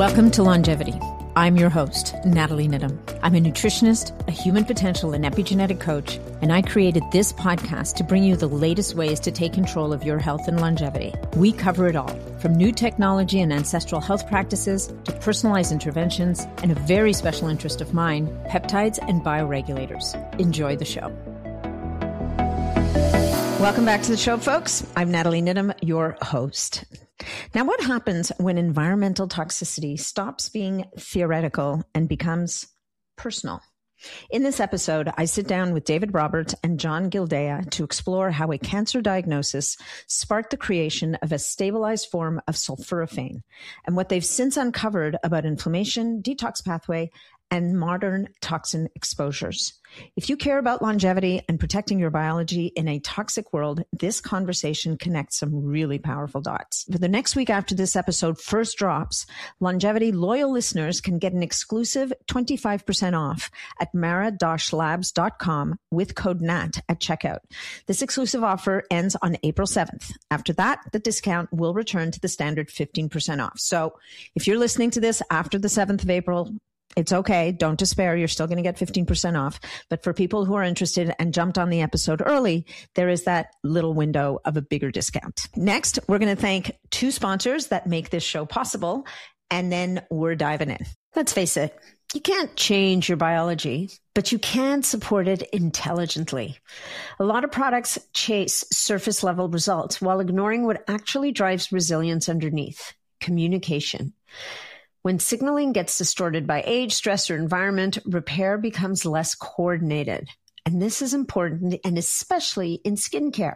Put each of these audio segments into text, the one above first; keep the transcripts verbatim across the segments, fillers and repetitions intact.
Welcome to Longevity. I'm your host, Natalie Nidham. I'm a nutritionist, a human potential and epigenetic coach, and I created this podcast to bring you the latest ways to take control of your health and longevity. We cover it all, from new technology and ancestral health practices to personalized interventions and a very special interest of mine, peptides and bioregulators. Enjoy the show. Welcome back to the show, folks. I'm Natalie Nidham, your host. Now, what happens when environmental toxicity stops being theoretical and becomes personal? In this episode, I sit down with David Roberts and John Gildea to explore how a cancer diagnosis sparked the creation of a stabilized form of sulforaphane and what they've since uncovered about inflammation, detox pathway, and modern toxin exposures. If you care about longevity and protecting your biology in a toxic world, this conversation connects some really powerful dots. For the next week after this episode first drops, Longevity loyal listeners can get an exclusive twenty-five percent off at mara dash labs dot com with code N A T at checkout. This exclusive offer ends on April seventh. After that, the discount will return to the standard fifteen percent off. So if you're listening to this after the seventh of April, it's okay. Don't despair. You're still going to get fifteen percent off. But for people who are interested and jumped on the episode early, there is that little window of a bigger discount. Next, we're going to thank two sponsors that make this show possible. And then we're diving in. Let's face it. You can't change your biology, but you can support it intelligently. A lot of products chase surface level results while ignoring what actually drives resilience underneath: communication. When signaling gets distorted by age, stress, or environment, repair becomes less coordinated. And this is important, and especially in skincare.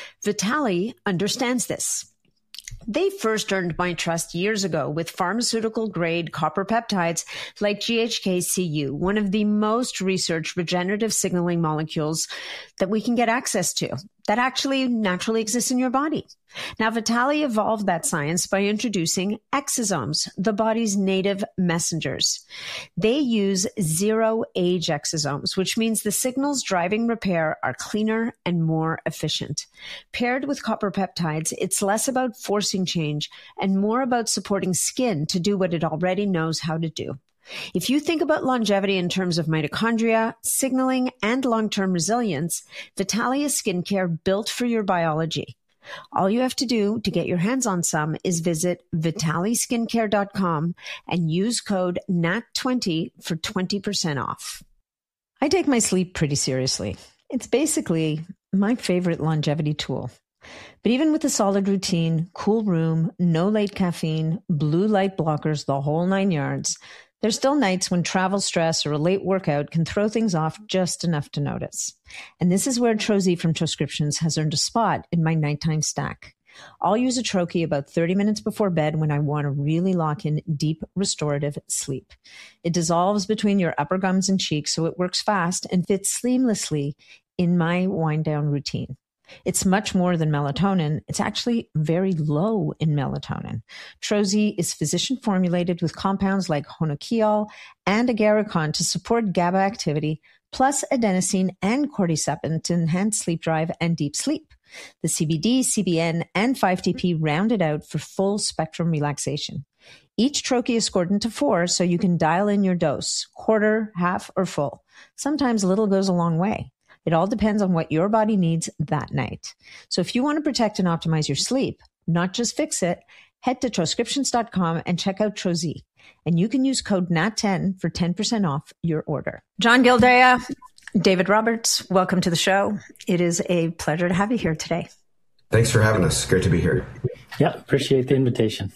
Vitali understands this. They first earned my trust years ago with pharmaceutical-grade copper peptides like G H K C U, one of the most researched regenerative signaling molecules that we can get access to, that actually naturally exists in your body. Now, Vitali evolved that science by introducing exosomes, the body's native messengers. They use zero-age exosomes, which means the signals driving repair are cleaner and more efficient. Paired with copper peptides, it's less about forcing change and more about supporting skin to do what it already knows how to do. If you think about longevity in terms of mitochondria, signaling, and long-term resilience, Vitali is skincare built for your biology. All you have to do to get your hands on some is visit vitali skincare dot com and use code N A T twenty for twenty percent off. I take my sleep pretty seriously. It's basically my favorite longevity tool. But even with a solid routine, cool room, no late caffeine, blue light blockers, the whole nine yards, there's still nights when travel stress or a late workout can throw things off just enough to notice. And this is where Trozi from Troscriptions has earned a spot in my nighttime stack. I'll use a Troche about thirty minutes before bed when I want to really lock in deep restorative sleep. It dissolves between your upper gums and cheeks, so it works fast and fits seamlessly in my wind-down routine. It's much more than melatonin. It's actually very low in melatonin. Trozi is physician formulated with compounds like honokiol and agarikon to support GABA activity, plus adenosine and cordycepin to enhance sleep drive and deep sleep. The C B D, C B N, and five T P round it out for full spectrum relaxation. Each troche is scored into four, so you can dial in your dose, quarter, half, or full. Sometimes a little goes a long way. It all depends on what your body needs that night. So if you want to protect and optimize your sleep, not just fix it, head to troscriptions dot com and check out Trozi. And you can use code N A T ten for ten percent off your order. John Gildea, David Roberts, welcome to the show. It is a pleasure to have you here today. Thanks for having us. Great to be here. Yeah, appreciate the invitation.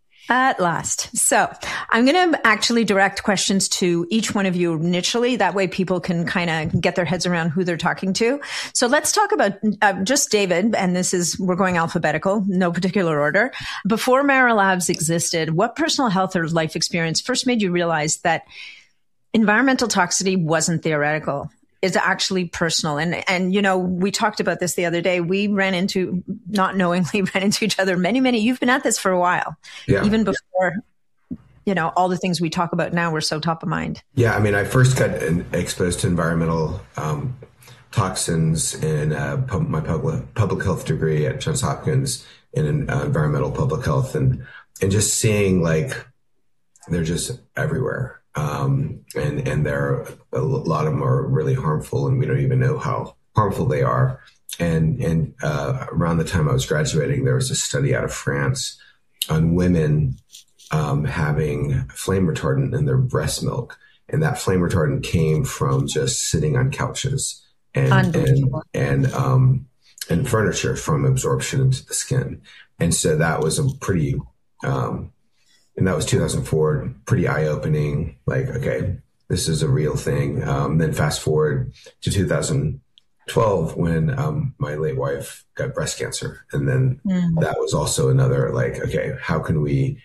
At last. So I'm going to actually direct questions to each one of you initially. That way people can kind of get their heads around who they're talking to. So let's talk about uh, just David. And this is, we're going alphabetical, no particular order. Before Mara Labs existed, what personal health or life experience first made you realize that environmental toxicity wasn't theoretical? It's actually personal. And, and, you know, we talked about this the other day. We ran into, not knowingly ran into each other many, many, you've been at this for a while, yeah. Even before, you know, all the things we talk about now were so top of mind. Yeah. I mean, I first got exposed to environmental um, toxins in uh, pub, my public, public health degree at Johns Hopkins in uh, environmental public health. And, and just seeing like they're just everywhere. Um, and, and there are a lot of them are really harmful, and we don't even know how harmful they are. And, and, uh, around the time I was graduating, there was a study out of France on women, um, having flame retardant in their breast milk. And that flame retardant came from just sitting on couches and, and, and, um, and furniture from absorption into the skin. And so that was a pretty, um, and that was two thousand four, pretty eye opening. Like, okay, this is a real thing. Um, then fast forward to two thousand twelve when, um, my late wife got breast cancer. And then mm. that was also another, like, okay, how can we,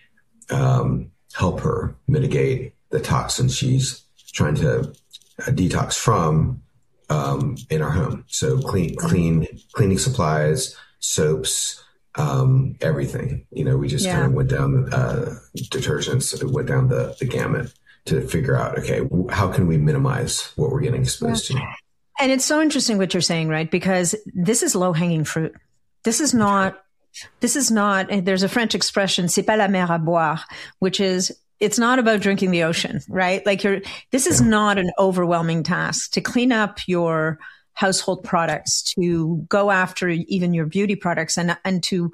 um, help her mitigate the toxins she's trying to uh, detox from, um, in our home. So clean, clean, cleaning supplies, soaps, um, everything. You know, we just yeah. kind of went down, uh, detergents, went down the, the gamut to figure out, okay, how can we minimize what we're getting exposed yeah. to? And it's so interesting what you're saying, right? Because this is low hanging fruit. This is not, this is not, there's a French expression, c'est pas la mer à boire, which is, it's not about drinking the ocean, right? Like you're, this is not an overwhelming task to clean up your household products, to go after even your beauty products, and, and to,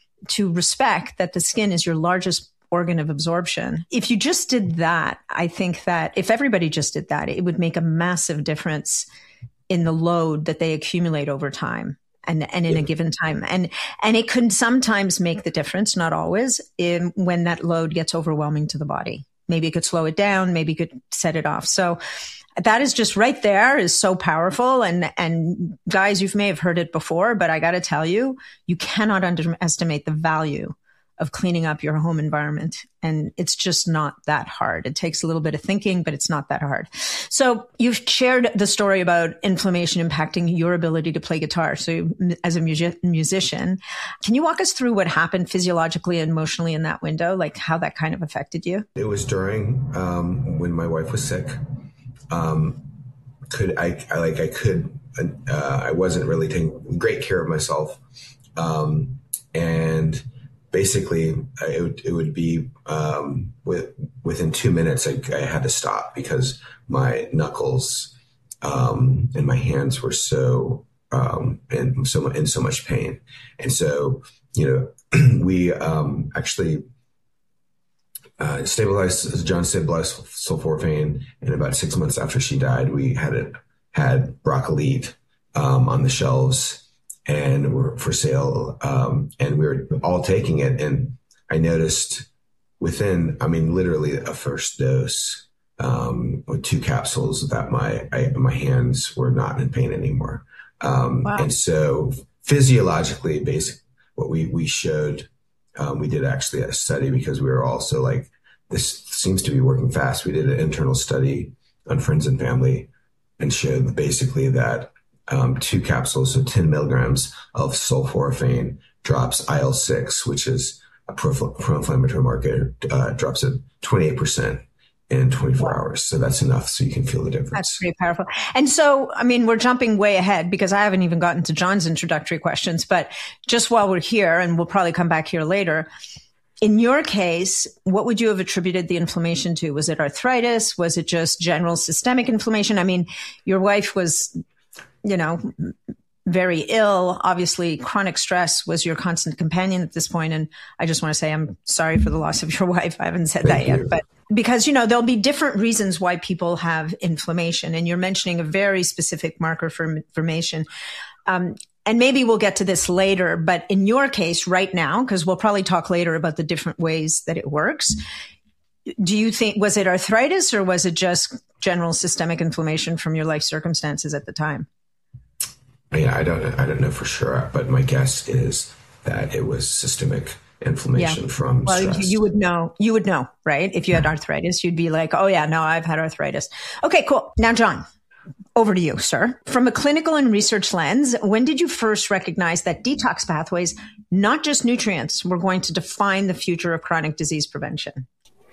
to respect that the skin is your largest organ of absorption. If you just did that, I think that if everybody just did that, it would make a massive difference in the load that they accumulate over time. And, and in yeah. a given time. And, and it can sometimes make the difference, not always, in when that load gets overwhelming to the body. Maybe it could slow it down. Maybe it could set it off. So that is just right there is so powerful. And, and guys, you may have heard it before, but I got to tell you, you cannot underestimate the value of cleaning up your home environment. And it's just not that hard. It takes a little bit of thinking, but it's not that hard. So you've shared the story about inflammation impacting your ability to play guitar. So as a music- musician, can you walk us through what happened physiologically and emotionally in that window, like how that kind of affected you? It was during, um, when my wife was sick. Um, could I, I like, I could, uh, I wasn't really taking great care of myself. Um, and basically, it would, it would be um, with, within two minutes, I, I had to stop because my knuckles um, and my hands were so um, in so in so much pain. And so, you know, we um, actually uh, stabilized John stabilized sulforaphane, and about six months after she died, we had it had Brocolite um, on the shelves. And were for sale. Um, and we were all taking it. And I noticed within, I mean, literally a first dose, um, with two capsules that my, I, my hands were not in pain anymore. Um, wow. And so physiologically, basic, what we, we showed, um, we did actually a study because we were also like, this seems to be working fast. We did an internal study on friends and family and showed basically that Um, two capsules, so ten milligrams of sulforaphane drops I L six, which is a pro- pro-inflammatory marker, uh, drops it twenty-eight percent in twenty-four hours. So that's enough so you can feel the difference. That's pretty powerful. And so, I mean, we're jumping way ahead because I haven't even gotten to John's introductory questions, but just while we're here, and we'll probably come back here later, in your case, what would you have attributed the inflammation to? Was it arthritis? Was it just general systemic inflammation? I mean, your wife was, you know, very ill. Obviously, chronic stress was your constant companion at this point. And I just want to say I'm sorry for the loss of your wife. I haven't said Thank that you. yet, but because, you know, there'll be different reasons why people have inflammation. And you're mentioning a very specific marker for inflammation. Um, and maybe we'll get to this later, but in your case right now, because we'll probably talk later about the different ways that it works. Do you think, was it arthritis or was it just general systemic inflammation from your life circumstances at the time? Yeah, I don't, I don't know for sure, but my guess is that it was systemic inflammation yeah. from well, stress. You would know, you would know, right? If you had arthritis, you'd be like, oh yeah, no, I've had arthritis. Okay, cool. Now, John, over to you, sir. From a clinical and research lens, when did you first recognize that detox pathways, not just nutrients, were going to define the future of chronic disease prevention?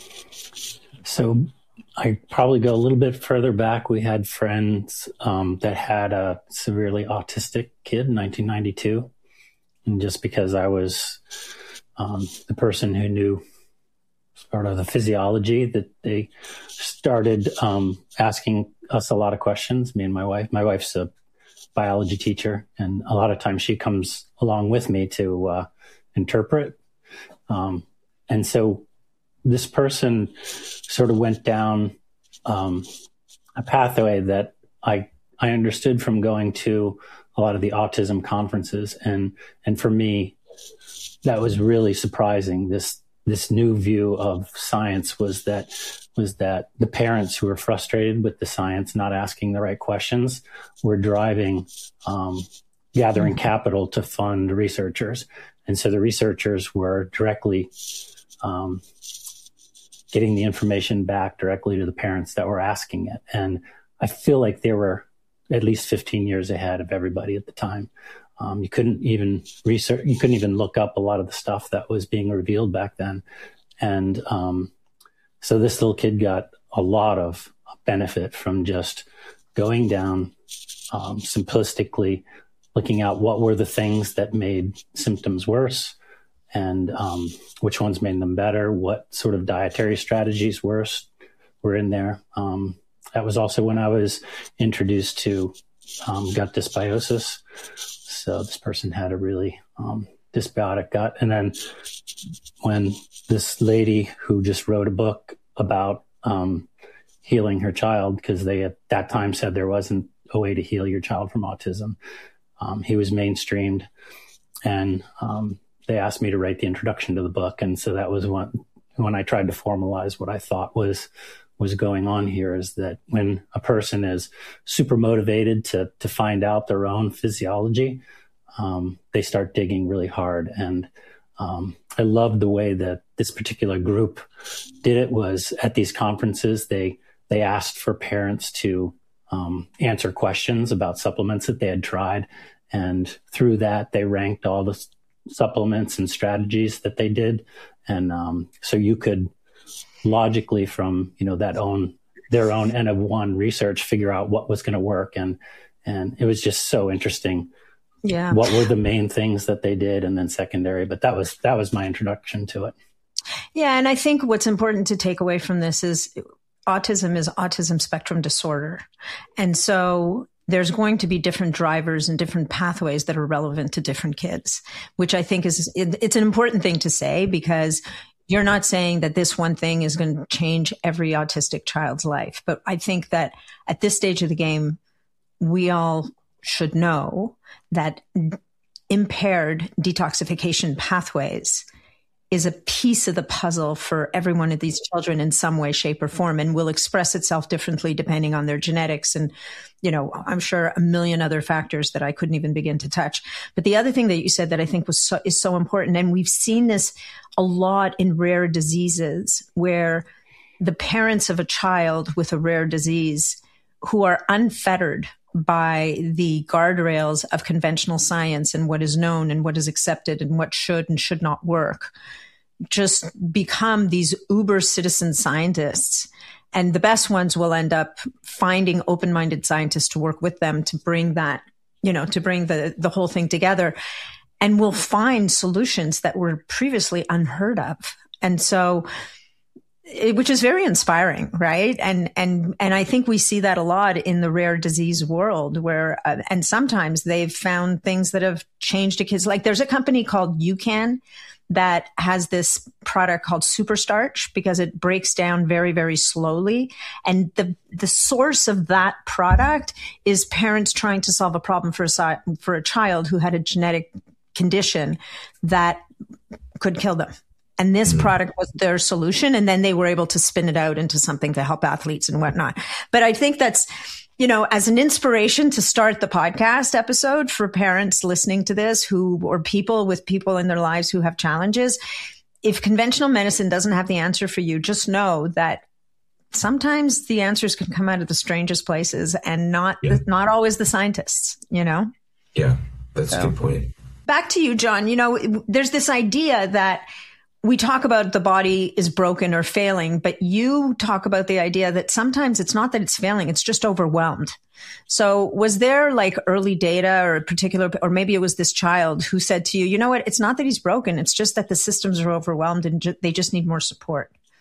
So I probably go a little bit further back. We had friends um, that had a severely autistic kid in nineteen ninety-two. And just because I was um, the person who knew sort of the physiology, that they started um, asking us a lot of questions, me and my wife. My wife's a biology teacher, and a lot of times she comes along with me to uh, interpret. Um, and so this person sort of went down um, a pathway that I I understood from going to a lot of the autism conferences, and and for me, that was really surprising. This this new view of science was that was that the parents who were frustrated with the science, not asking the right questions, were driving um, gathering capital to fund researchers, and so the researchers were directly um, getting the information back directly to the parents that were asking it. And I feel like they were at least fifteen years ahead of everybody at the time. Um, you couldn't even research, you couldn't even look up a lot of the stuff that was being revealed back then. And um, so this little kid got a lot of benefit from just going down, um, simplistically looking at what were the things that made symptoms worse, and um, which ones made them better, what sort of dietary strategies worse were in there. Um, that was also when I was introduced to um, gut dysbiosis. So this person had a really um, dysbiotic gut. And then when this lady who just wrote a book about um, healing her child, because they at that time said there wasn't a way to heal your child from autism, um, he was mainstreamed, and um, they asked me to write the introduction to the book. And so that was when, when I tried to formalize what I thought was was going on here, is that when a person is super motivated to to find out their own physiology, um, they start digging really hard. And um, I loved the way that this particular group did it. Was at these conferences, they they asked for parents to um, answer questions about supplements that they had tried. And through that, they ranked all the supplements and strategies that they did. And um, so you could logically, from, you know, that own, their own N of one research, figure out what was going to work. And, and it was just so interesting. Yeah. What were the main things that they did, and then secondary, but that was, that was my introduction to it. Yeah. And I think what's important to take away from this is autism is autism spectrum disorder. And so there's going to be different drivers and different pathways that are relevant to different kids, which I think is, it, it's an important thing to say, because you're not saying that this one thing is going to change every autistic child's life. But I think that at this stage of the game, we all should know that impaired detoxification pathways is a piece of the puzzle for every one of these children in some way, shape, or form, and will express itself differently depending on their genetics. And, you know, I'm sure a million other factors that I couldn't even begin to touch. But the other thing that you said that I think was so, is so important, and we've seen this a lot in rare diseases, where the parents of a child with a rare disease who are unfettered by the guardrails of conventional science and what is known and what is accepted and what should and should not work, just become these uber citizen scientists. And the best ones will end up finding open-minded scientists to work with them to bring that, you know, to bring the, the whole thing together, and will find solutions that were previously unheard of. And so, it, which is very inspiring, right? And, and, and I think we see that a lot in the rare disease world, where, uh, and sometimes they've found things that have changed a kid's, like there's a company called UCAN that has this product called Super Starch, because it breaks down very, very slowly. And the, the source of that product is parents trying to solve a problem for a, for a child who had a genetic condition that could kill them. And this product was their solution. And then they were able to spin it out into something to help athletes and whatnot. But I think that's, you know, as an inspiration to start the podcast episode for parents listening to this, who, or people with people in their lives who have challenges. If conventional medicine doesn't have the answer for you, just know that sometimes the answers can come out of the strangest places, and not, yeah. not always the scientists, you know? Yeah, that's so. a good point. Back to you, John. You know, there's this idea that we talk about the body is broken or failing, but you talk about the idea that sometimes it's not that it's failing, it's just overwhelmed. So was there like early data or a particular, or maybe it was this child who said to you, you know what, it's not that he's broken, it's just that the systems are overwhelmed and ju- they just need more support?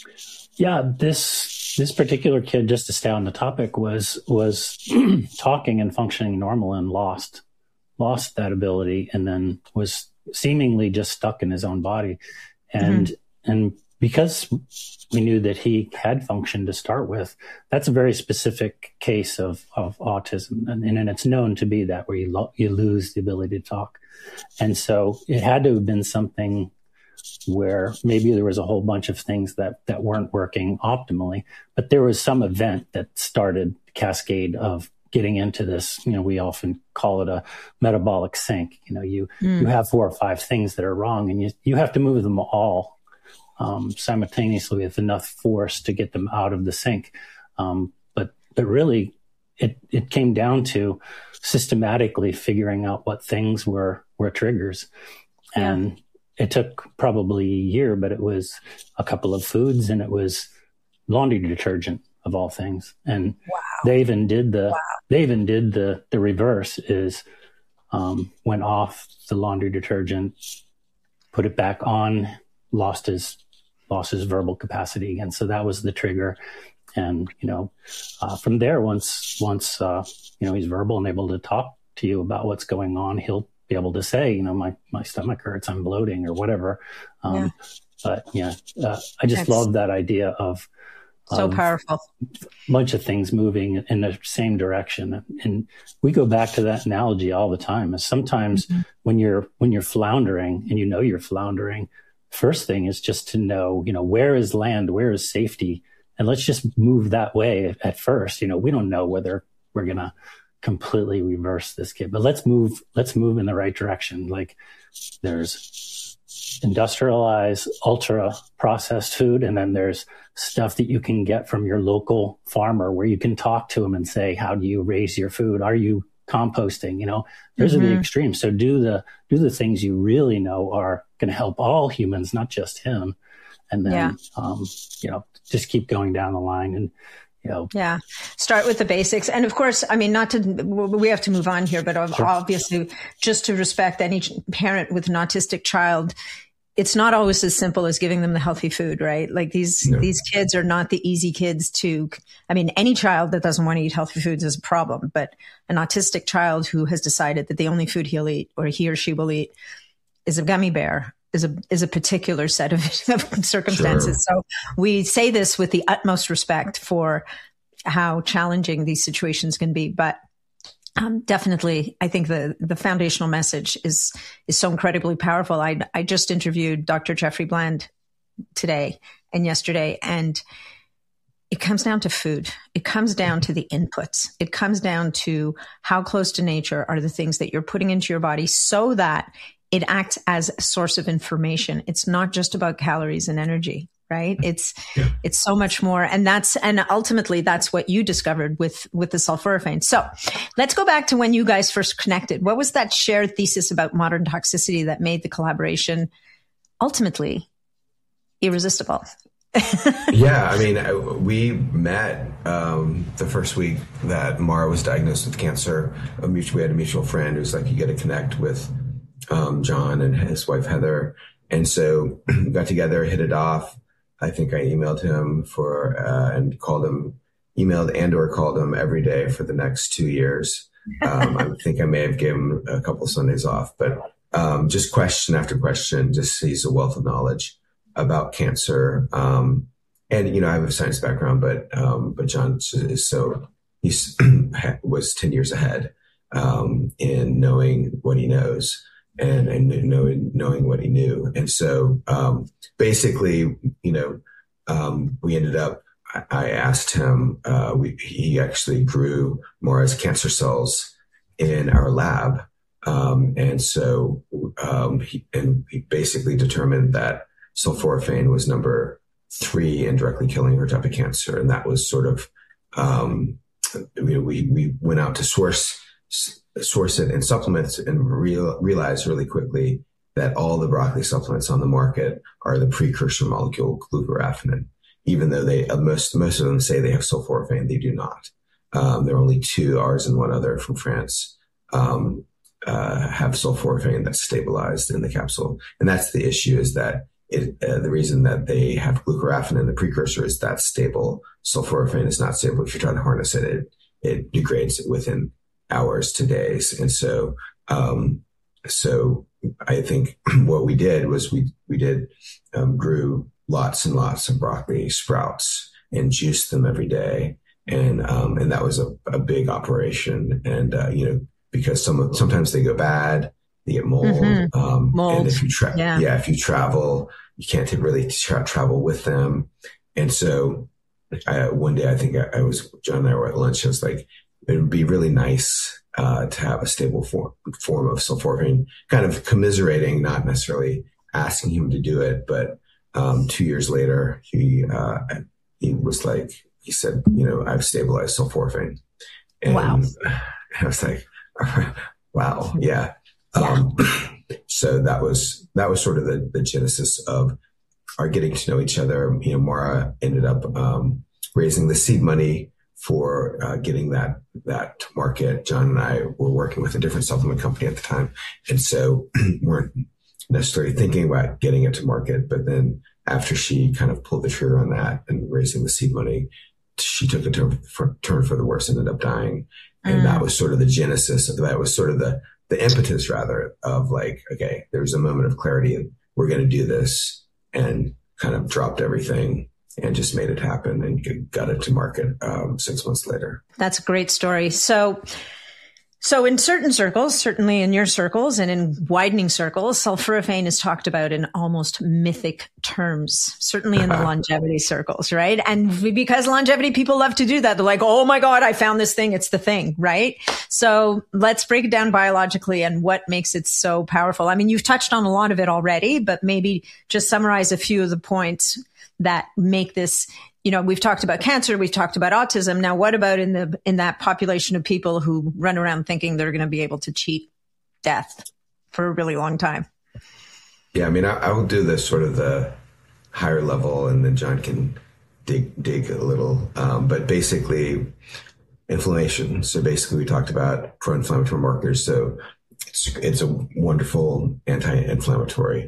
Yeah, this this particular kid, just to stay on the topic, was was talking and functioning normal and lost lost that ability, and then was seemingly just stuck in his own body. And mm-hmm. and because we knew that he had function to start with, that's a very specific case of, of autism. And, and it's known to be that, where you, lo- you lose the ability to talk. And so it had to have been something where maybe there was a whole bunch of things that, that weren't working optimally, but there was some event that started the cascade of getting into this. You know, we often call it a metabolic sink. You know, you, mm. you have four or five things that are wrong, and you, you have to move them all Um, simultaneously with enough force to get them out of the sink. Um, but, but really it, it came down to systematically figuring out what things were, were triggers. And yeah. it took probably a year, but it was a couple of foods, and it was laundry detergent of all things. And wow. they even did the, wow. they even did the, the reverse is, um, went off the laundry detergent, put it back on, lost his lost his verbal capacity again. So that was the trigger. And, you know, uh, from there, once, once, uh, you know, he's verbal and able to talk to you about what's going on, he'll be able to say, you know, my, my stomach hurts, I'm bloating or whatever. Um, yeah. But yeah, uh, I just That's love that idea of, so of powerful, a bunch of things moving in the same direction. And we go back to that analogy all the time. Is sometimes mm-hmm. when you're, when you're floundering and you know you're floundering, first thing is just to know, you know, where is land, where is safety? And let's just move that way at first. You know, we don't know whether we're going to completely reverse this kid, but let's move, let's move in the right direction. Like there's industrialized, ultra processed food. And then there's stuff that you can get from your local farmer where you can talk to him and say, how do you raise your food? Are you composting? You know, those mm-hmm. are the extremes. So do the, do the things you really know are going to help all humans, not just him. And then, yeah. um, you know, just keep going down the line and, you know. Yeah. Start with the basics. And of course, I mean, not to, we have to move on here, but sure. obviously just to respect any parent with an autistic child, it's not always as simple as giving them the healthy food, right? Like these, no. these kids are not the easy kids to, I mean, any child that doesn't want to eat healthy foods is a problem, but an autistic child who has decided that the only food he'll eat or he or she will eat is a gummy bear is a, is a particular set of, of circumstances. Sure. So we say this with the utmost respect for how challenging these situations can be, but Um, definitely, I think the, the foundational message is is so incredibly powerful. I I just interviewed Doctor Jeffrey Bland today and yesterday, and it comes down to food. It comes down to the inputs. It comes down to how close to nature are the things that you're putting into your body so that it acts as a source of information. It's not just about calories and energy. Right. It's, yeah. it's so much more. And that's, and ultimately that's what you discovered with, with the sulforaphane. So let's go back to when you guys first connected. What was that shared thesis about modern toxicity that made the collaboration ultimately irresistible? Yeah. I mean, we met, um, the first week that Mara was diagnosed with cancer. A mutual, we had a mutual friend who's like, you got to connect with, um, John and his wife, Heather. And so we got together, hit it off. I think I emailed him for, uh, and called him, emailed and or called him every day for the next two years. Um, I think I may have given him a couple of Sundays off, but, um, just question after question, just he's a wealth of knowledge about cancer. Um, and, you know, I have a science background, but, um, but John is so, he's was ten years ahead, um, in knowing what he knows. And, and knowing, knowing what he knew. And so, um, basically, you know, um, we ended up, I, I asked him, uh, we, he actually grew Mara's cancer cells in our lab. Um, and so, um, he, and he basically determined that sulforaphane was number three in directly killing her type of cancer. And that was sort of, um, we, we, we went out to source source it in supplements and real, realize really quickly that all the broccoli supplements on the market are the precursor molecule glucoraphanin, even though they, uh, most, most of them say they have sulforaphane, they do not. Um, there are only two, ours and one other from France, um, uh, have sulforaphane that's stabilized in the capsule. And that's the issue, is that it, uh, the reason that they have glucoraphanin, the precursor, is that stable. Sulforaphane is not stable. If you try to harness it, it, it degrades within hours to days. And so, um, so I think what we did was we, we did, um, grew lots and lots of broccoli sprouts and juiced them every day. And, um, and that was a, a big operation. And, uh, you know, because some, sometimes they go bad, they get mold. Mm-hmm. Um, mold. And if you tra- yeah. yeah, if you travel, you can't really tra- travel with them. And so, I, one day I think I, I was, John and I were at lunch. I was like, it would be really nice, uh, to have a stable form, form of sulforaphane, kind of commiserating, not necessarily asking him to do it. But, um, two years later, he, uh, he was like, he said, you know, I've stabilized sulforaphane. And wow. I was like, wow. Yeah. yeah. Um, so that was, that was sort of the, the genesis of our getting to know each other. You know, Mara ended up, um, raising the seed money for, uh, getting that, that to market. John and I were working with a different supplement company at the time. And so weren't necessarily thinking about getting it to market. But then after she kind of pulled the trigger on that and raising the seed money, she took a turn for, turn for the worse, ended up dying. And mm. that was sort of the genesis of that was sort of the, the impetus rather of like, okay, there's a moment of clarity and we're going to do this, and kind of dropped everything and just made it happen and got it to market um, six months later. That's a great story. So, so in certain circles, certainly in your circles and in widening circles, sulforaphane is talked about in almost mythic terms, certainly in the longevity circles, right? And because longevity people love to do that, they're like, oh my God, I found this thing. It's the thing, right? So let's break it down biologically and what makes it so powerful. I mean, you've touched on a lot of it already, but maybe just summarize a few of the points that make this, you know, we've talked about cancer, we've talked about autism. Now, what about in the, in that population of people who run around thinking they're going to be able to cheat death for a really long time? Yeah. I mean, I, I will do this sort of the higher level and then John can dig, dig a little. Um, but basically inflammation. So basically we talked about pro-inflammatory markers. So it's, it's a wonderful anti-inflammatory,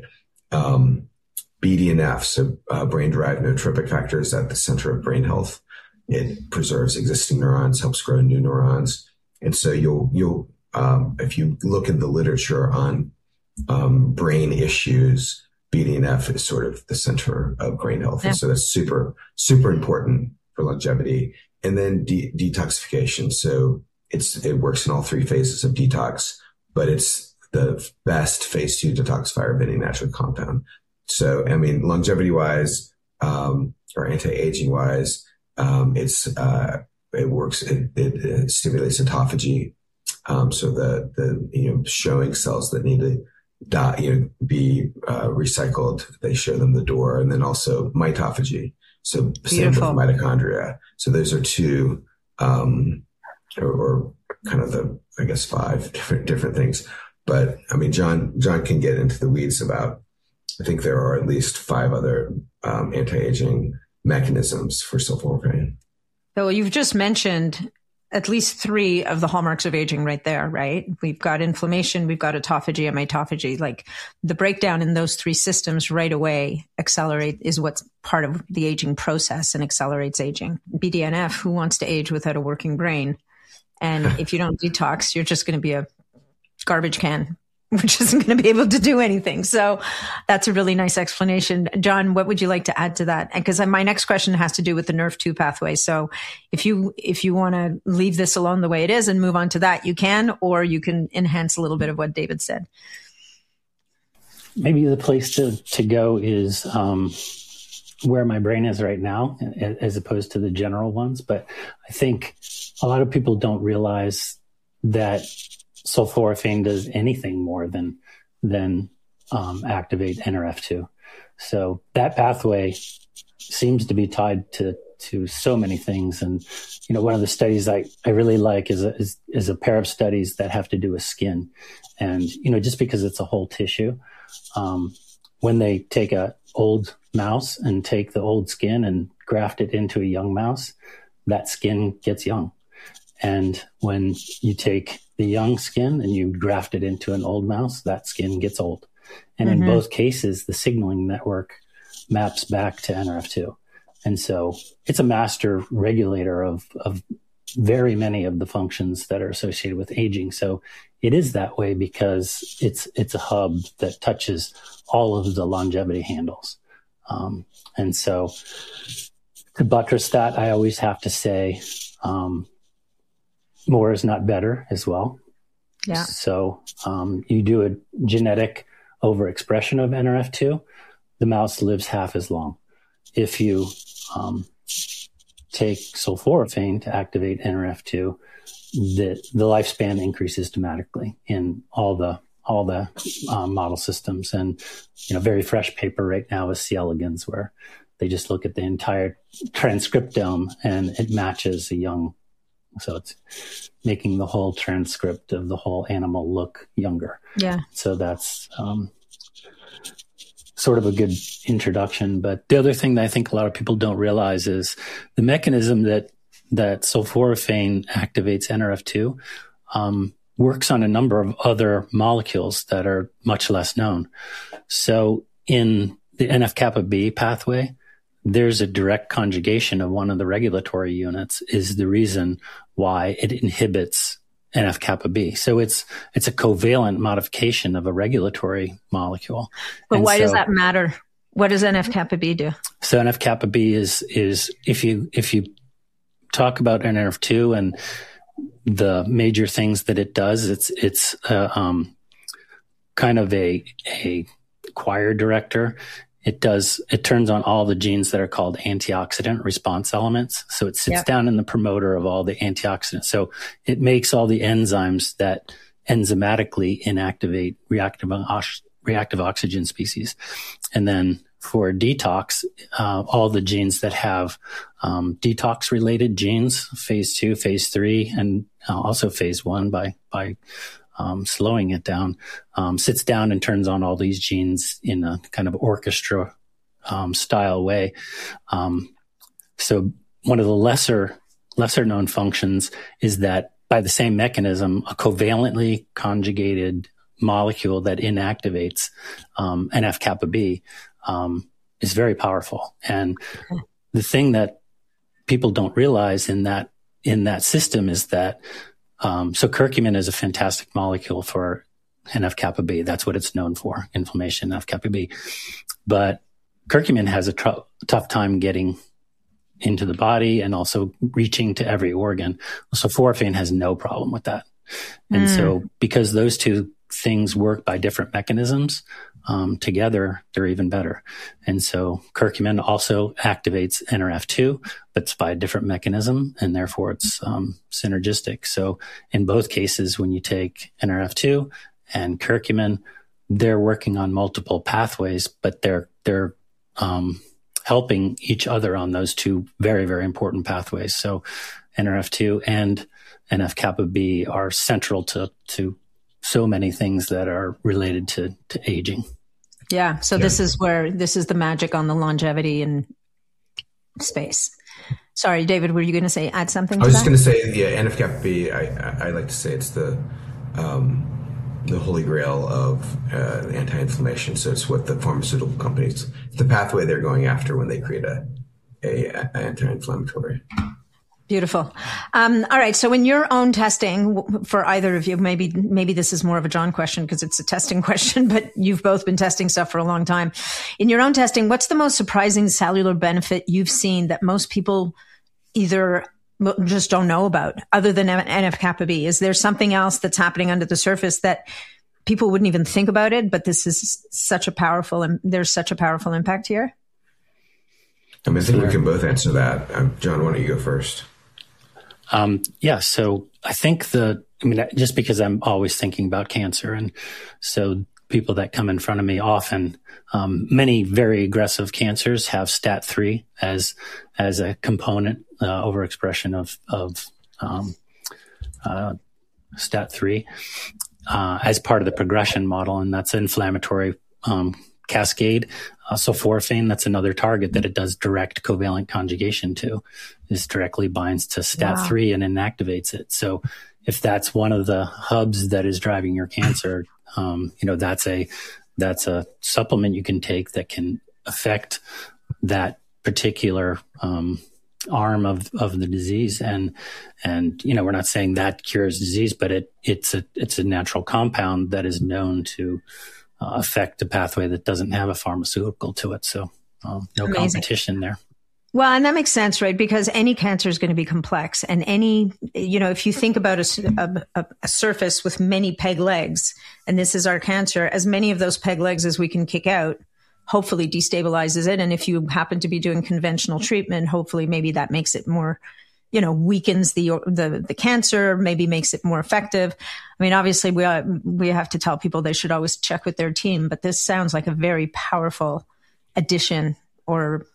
um, B D N F, so uh, brain-derived neurotrophic factors at the center of brain health. It preserves existing neurons, helps grow new neurons. And so you'll, you'll, um, if you look in the literature on um, brain issues, B D N F is sort of the center of brain health. Yeah. And so that's super, super important for longevity. And then de- detoxification. So it's, it works in all three phases of detox, but it's the best phase two detoxifier of any natural compound. So, I mean, longevity wise, um, or anti-aging wise, um, it's, uh, it works, it, it, it stimulates autophagy. Um, so the, the, you know, showing cells that need to die, you know, be, uh, recycled, they show them the door, and then also mitophagy. So same with mitochondria. So those are two, um, or, or kind of the, I guess, five different, different things. But I mean, John, John can get into the weeds about, I think there are at least five other um, anti-aging mechanisms for sulforaphane. So you've just mentioned at least three of the hallmarks of aging right there, right? We've got inflammation, we've got autophagy and mitophagy. Like the breakdown in those three systems right away accelerate is what's part of the aging process and accelerates aging. B D N F, who wants to age without a working brain? And if you don't detox, you're just going to be a garbage can, which isn't going to be able to do anything. So that's a really nice explanation. John, what would you like to add to that? Because my next question has to do with the N E R V two pathway. So if you, if you want to leave this alone the way it is and move on to that, you can, or you can enhance a little bit of what David said. Maybe the place to, to go is um, where my brain is right now, as opposed to the general ones. But I think a lot of people don't realize that sulforaphane does anything more than than um, activate N R F two. So that pathway seems to be tied to to so many things. And you know, one of the studies I, I really like is a, is is a pair of studies that have to do with skin. And you know, just because it's a whole tissue, um, when they take a old mouse and take the old skin and graft it into a young mouse, that skin gets young. And when you take the young skin and you graft it into an old mouse, that skin gets old. And Mm-hmm. in both cases, the signaling network maps back to N R F two. And so it's a master regulator of, of very many of the functions that are associated with aging. So it is that way because it's, it's a hub that touches all of the longevity handles. Um, and so to buttress that, I always have to say, um, more is not better as well. Yeah. So, um, you do a genetic overexpression of N R F two, the mouse lives half as long. If you, um, take sulforaphane to activate N R F two, the, the lifespan increases dramatically in all the, all the, um, model systems. And, you know, very fresh paper right now is C. elegans, where they just look at the entire transcriptome and it matches a young, so it's making the whole transcript of the whole animal look younger. Yeah. So that's, um, sort of a good introduction. But the other thing that I think a lot of people don't realize is the mechanism that, that sulforaphane activates N R F two, um, works on a number of other molecules that are much less known. So in the N F kappa B pathway, there's a direct conjugation of one of the regulatory units is the reason why it inhibits N F kappa B. So it's, it's a covalent modification of a regulatory molecule. But and why so, does that matter? What does N F kappa B do? So N F kappa B is, is if you, if you talk about N R F two and the major things that it does, it's, it's, uh, um, kind of a, a choir director. It does, it turns on all the genes that are called antioxidant response elements. So it sits yep. down in the promoter of all the antioxidants. So it makes all the enzymes that enzymatically inactivate reactive, reactive oxygen species. And then for detox, uh, all the genes that have um, detox related genes, phase two, phase three, and uh, also phase one by, by Um, slowing it down, um, sits down and turns on all these genes in a kind of orchestra um, style way. Um, so one of the lesser lesser known functions is that by the same mechanism, a covalently conjugated molecule that inactivates um, N F kappa B um, is very powerful. And the thing that people don't realize in that in that system is that Um, so curcumin is a fantastic molecule for N F kappa B. That's what it's known for, inflammation, N F kappa B. But curcumin has a tr- tough time getting into the body and also reaching to every organ. Sulforaphane has no problem with that. And mm. so because those two things work by different mechanisms, um, together, they're even better. And so curcumin also activates N R F two, but it's by a different mechanism, and therefore it's um, synergistic. So in both cases, when you take N R F two and curcumin, they're working on multiple pathways, but they're they're um, helping each other on those two very, very important pathways. So N R F two and N F kappa B are central to to so many things that are related to, to aging. Yeah. So yeah. this is where, this is the magic on the longevity and space. Sorry, David, were you going to say, add something to I was that? just going to say, yeah, N F kappa B, I, I, I like to say it's the, um, the holy grail of uh, anti-inflammation. So it's what the pharmaceutical companies, it's the pathway they're going after when they create a, a, a anti-inflammatory. Beautiful. Um, all right. So in your own testing for either of you, maybe, maybe this is more of a John question because it's a testing question, but you've both been testing stuff for a long time. In your own testing, what's the most surprising cellular benefit you've seen that most people either just don't know about other than N F kappa B? Is there something else that's happening under the surface that people wouldn't even think about it, but this is such a powerful, and there's such a powerful impact here? I mean, I think we can both answer that. Um, John, why don't you go first? Um, yeah. So I think the, I mean, just because I'm always thinking about cancer. And so people that come in front of me often, um, many very aggressive cancers have S T A T three as, as a component, uh, overexpression of, of, um, uh, S T A T three, uh, as part of the progression model. And that's inflammatory, um, cascade. Uh, sulforaphane, that's another target that it does direct covalent conjugation to. This directly binds to S T A T three wow. and inactivates it. So if that's one of the hubs that is driving your cancer, um, you know, that's a, that's a supplement you can take that can affect that particular um, arm of, of the disease. And, and, you know, we're not saying that cures disease, but it, it's a, it's a natural compound that is known to uh, affect a pathway that doesn't have a pharmaceutical to it. So um, no Amazing. competition there. Well, and that makes sense, right? Because any cancer is going to be complex, and any, you know, if you think about a, a, a surface with many peg legs, and this is our cancer, as many of those peg legs as we can kick out, hopefully destabilizes it. And if you happen to be doing conventional treatment, hopefully maybe that makes it more, you know, weakens the, the, the cancer, maybe makes it more effective. I mean, obviously we, uh, we have to tell people they should always check with their team, but this sounds like a very powerful addition or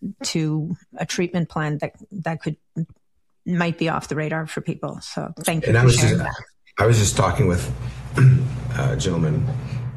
to a treatment plan that, that could, might be off the radar for people. So thank you and for I was sharing just, that. I was just talking with a gentleman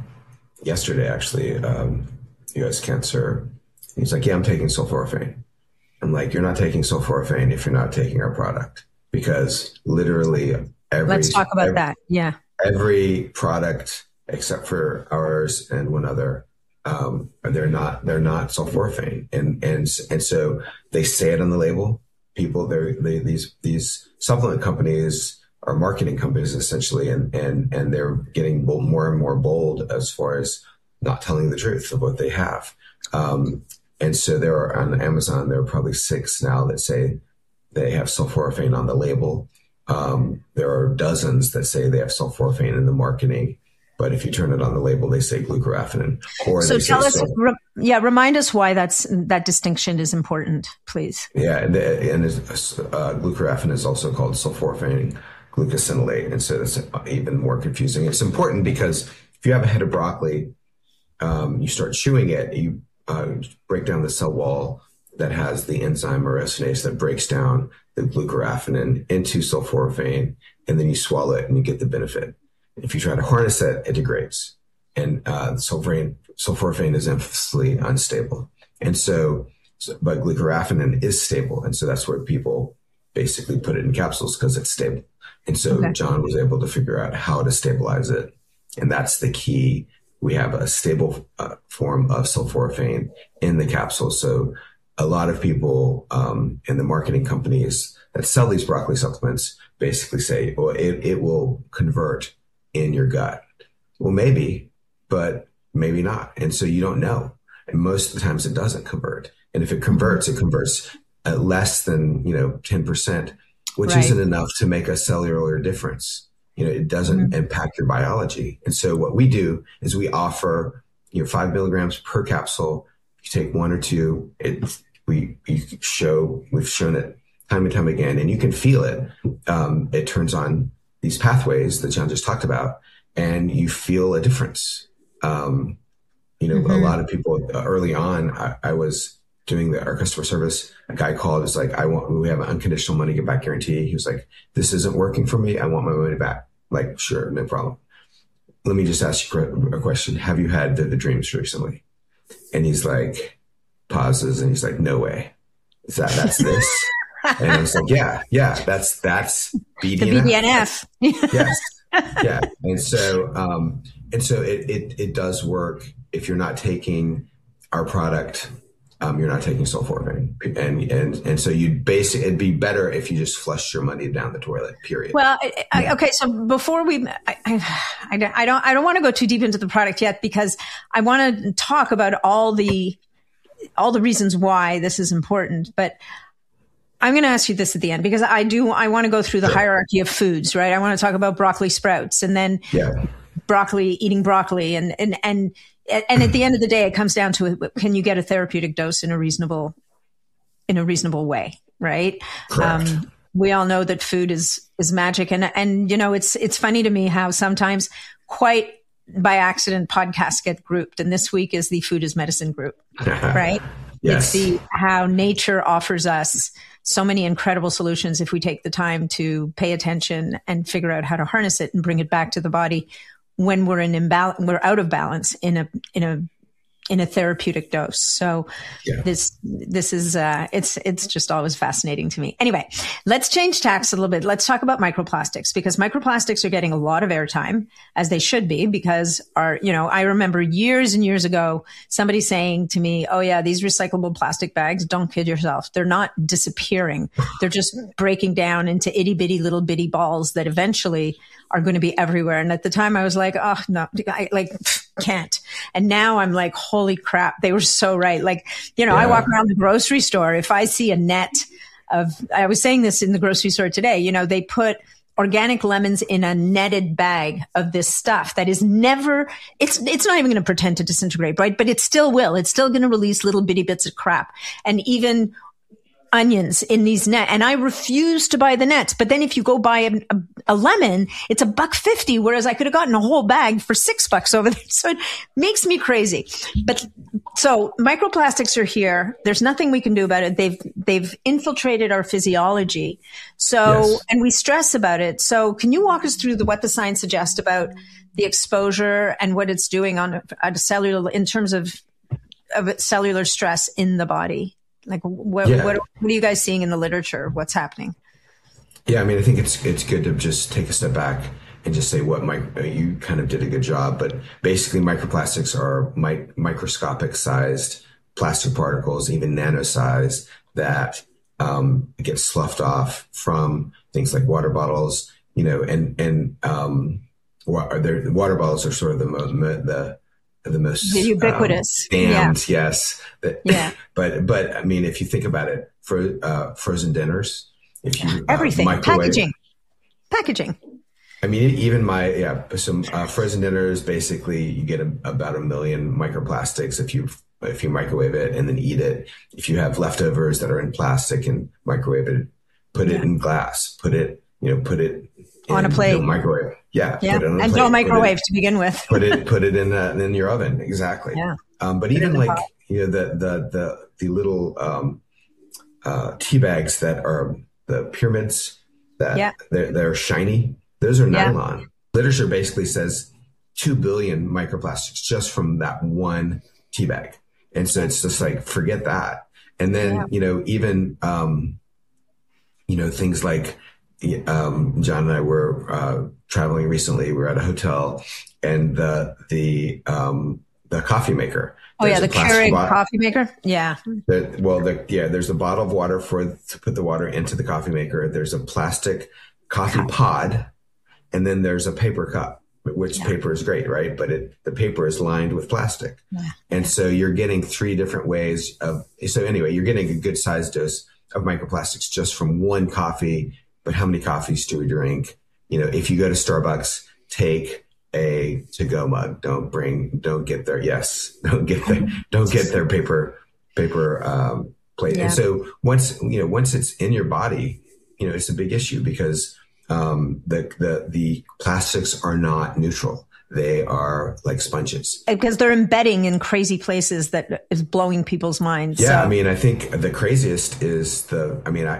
yesterday, actually, um, U S Cancer. He's like, yeah, I'm taking sulforaphane. I'm like, you're not taking sulforaphane if you're not taking our product, because literally every, let's talk about every, that. Yeah. Every product except for ours and one other, um, they're not, they're not sulforaphane. And, and, and so they say it on the label. People, they're, they, these, these supplement companies are marketing companies essentially. And, and, and they're getting more and more bold as far as not telling the truth of what they have. Um, and so there are on Amazon, there are probably six now that say they have sulforaphane on the label. Um, there are dozens that say they have sulforaphane in the marketing, but if you turn it on the label, they say glucoraphanin. Or so they tell say us, sul- re- yeah, remind us why that's, that distinction is important, please. Yeah. And, the, and uh, glucoraphanin is also called sulforaphane glucosinolate. And so that's even more confusing. It's important because if you have a head of broccoli, um, you start chewing it, you uh, break down the cell wall that has the enzyme urosinase that breaks down the glucoraphanin into sulforaphane, and then you swallow it and you get the benefit. If you try to harness it, it degrades. And uh, sulforaphane, sulforaphane is infamously unstable. And so, so, but glucoraphanin is stable. And so that's where people basically put it in capsules because it's stable. And so okay. John was able to figure out how to stabilize it. And that's the key. We have a stable uh, form of sulforaphane in the capsule. So a lot of people um, in the marketing companies that sell these broccoli supplements basically say, well, it, it will convert in your gut. Well, maybe, but maybe not. And so you don't know. And most of the times it doesn't convert. And if it converts, it converts at less than, you know, ten percent, which right. isn't enough to make a cellular difference. You know, it doesn't mm-hmm. impact your biology. And so what we do is we offer, you know, five milligrams per capsule. You take one or two, it, we, you show, we've shown it time and time again, and you can feel it. Um, it turns on these pathways that John just talked about, and you feel a difference. Um, you know, mm-hmm. a lot of people uh, early on, I, I was doing the, our customer service. A guy called, was like, I want, we have an unconditional money get back guarantee. He was like, this isn't working for me. I want my money back. Like, sure, no problem. Let me just ask you a question. Have you had vivid dreams recently? And he's like, pauses, and he's like, no way. Is that, that's this? And I was like, yeah, yeah, that's, that's B D N F. The B D N F. Yes. Yeah. And so, um, and so it, it, it does work. If you're not taking our product, um, you're not taking sulforaphane. And, and, and so you'd basically, it'd be better if you just flushed your money down the toilet, period. Well, I, I, okay. So before we, I, I, I don't, I don't want to go too deep into the product yet, because I want to talk about all the, all the reasons why this is important. But I'm going to ask you this at the end, because I do, I want to go through the sure. hierarchy of foods, right? I want to talk about broccoli sprouts, and then yeah. broccoli, eating broccoli. And, and, and, and at the end of the day, it comes down to, can you get a therapeutic dose in a reasonable, in a reasonable way? Right. Correct. Um, we all know that food is, is magic. And, and, you know, it's, it's funny to me how sometimes quite by accident podcasts get grouped. And this week is the Food is Medicine group, right? Yes. It's the, how nature offers us so many incredible solutions if we take the time to pay attention and figure out how to harness it and bring it back to the body when we're in imbalance, we're out of balance in a, in a in a therapeutic dose. So yeah. this, this is, uh, it's, it's just always fascinating to me. Anyway, let's change tacks a little bit. Let's talk about microplastics, because microplastics are getting a lot of airtime, as they should be, because our, you know, I remember years and years ago, somebody saying to me, oh yeah, these recyclable plastic bags, don't kid yourself. They're not disappearing. They're just breaking down into itty bitty little bitty balls that eventually are going to be everywhere. And at the time I was like, oh no, I like can't. And now I'm like, holy crap, they were so right. Like, you know, yeah. I walk around the grocery store. If I see a net of, I was saying this in the grocery store today, you know, they put organic lemons in a netted bag of this stuff that is never, it's, it's not even going to pretend to disintegrate, right? But it still will. It's still going to release little bitty bits of crap. And even onions in these net, and I refuse to buy the nets. But then if you go buy a, a, a lemon, it's a buck fifty, whereas I could have gotten a whole bag for six bucks over there. So it makes me crazy. But so microplastics are here. There's nothing we can do about it. They've they've infiltrated our physiology. So yes. And we stress about it. So can you walk us through the what the science suggests about the exposure and what it's doing on a, on a cellular in terms of of cellular stress in the body? Like, what, yeah. what, what are you guys seeing in the literature? What's happening? Yeah, I mean, I think it's it's good to just take a step back and just say what my, you kind of did a good job. But basically, microplastics are mi- microscopic sized plastic particles, even nano sized, that um, get sloughed off from things like water bottles, you know, and and um, wa- the water bottles are sort of the the the most the ubiquitous, um, damned, yeah. yes, that, yeah. But but I mean, if you think about it, for uh, frozen dinners, if you everything uh, packaging, packaging. I mean, even my yeah, some uh, frozen dinners. Basically, you get a, about a million microplastics if you if you microwave it and then eat it. If you have leftovers that are in plastic and microwave it, put it yeah. in glass. Put it, you know, put it in, on a plate. Don't microwave. Yeah, yeah, put it on a and plate. don't microwave it, to begin with. put it put it in uh, in your oven. Exactly. Yeah. Um, but put even like pot. you know the the the the little um, uh, tea bags that are the pyramids that yeah. they're, they're shiny. Those are nylon. Yeah. Literature basically says two billion microplastics just from that one tea bag. And so it's just like, forget that. And then, yeah. you know, even, um, you know, things like, um, John and I were, uh, traveling recently. We were at a hotel and the, the, um, the coffee maker. Oh yeah. The Keurig coffee maker. Yeah. There, well, the, yeah, there's a bottle of water for, to put the water into the coffee maker. There's a plastic coffee God. pod. And then there's a paper cup, which yeah. paper is great, right? But it, the paper is lined with plastic. Yeah. And so you're getting three different ways of, so anyway, you're getting a good sized dose of microplastics just from one coffee. But how many coffees do we drink? You know, if you go to Starbucks, take a to-go mug. Don't bring, don't get their, yes, don't get their, don't get their paper, paper um, plate. Yeah. And so once, you know, once it's in your body, you know, it's a big issue because Um, the, the, the plastics are not neutral. They are like sponges. Because they're embedding in crazy places that is blowing people's minds. Yeah. So. I mean, I think the craziest is the, I mean, I,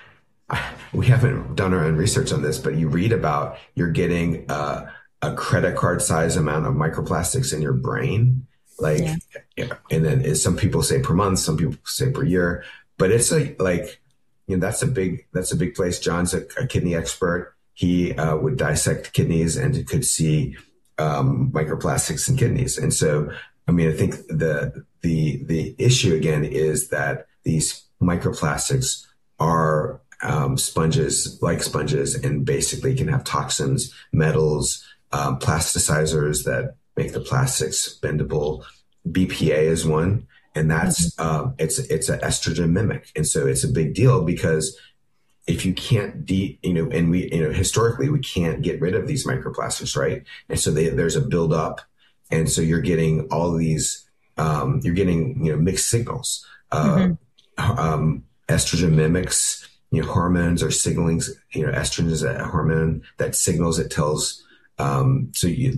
I, we haven't done our own research on this, but you read about you're getting uh, a credit card size amount of microplastics in your brain. Like, yeah. and then some people say per month, some people say per year, but it's like, like, you know, that's a big, that's a big place. John's a, a kidney expert. He uh, would dissect kidneys and could see um, microplastics in kidneys. And so, I mean, I think the, the, the issue again is that these microplastics are um, sponges, like sponges, and basically can have toxins, metals, um, plasticizers that make the plastics bendable. B P A is one. And that's, mm-hmm. um, it's, it's an estrogen mimic. And so it's a big deal because if you can't de, you know, and we, you know, historically we can't get rid of these microplastics, right? And so they, there's a buildup. And so you're getting all of these, um, you're getting, you know, mixed signals, uh, mm-hmm. um, estrogen mimics, you know, hormones are signaling, you know, estrogen is a hormone that signals, it tells, um, so you,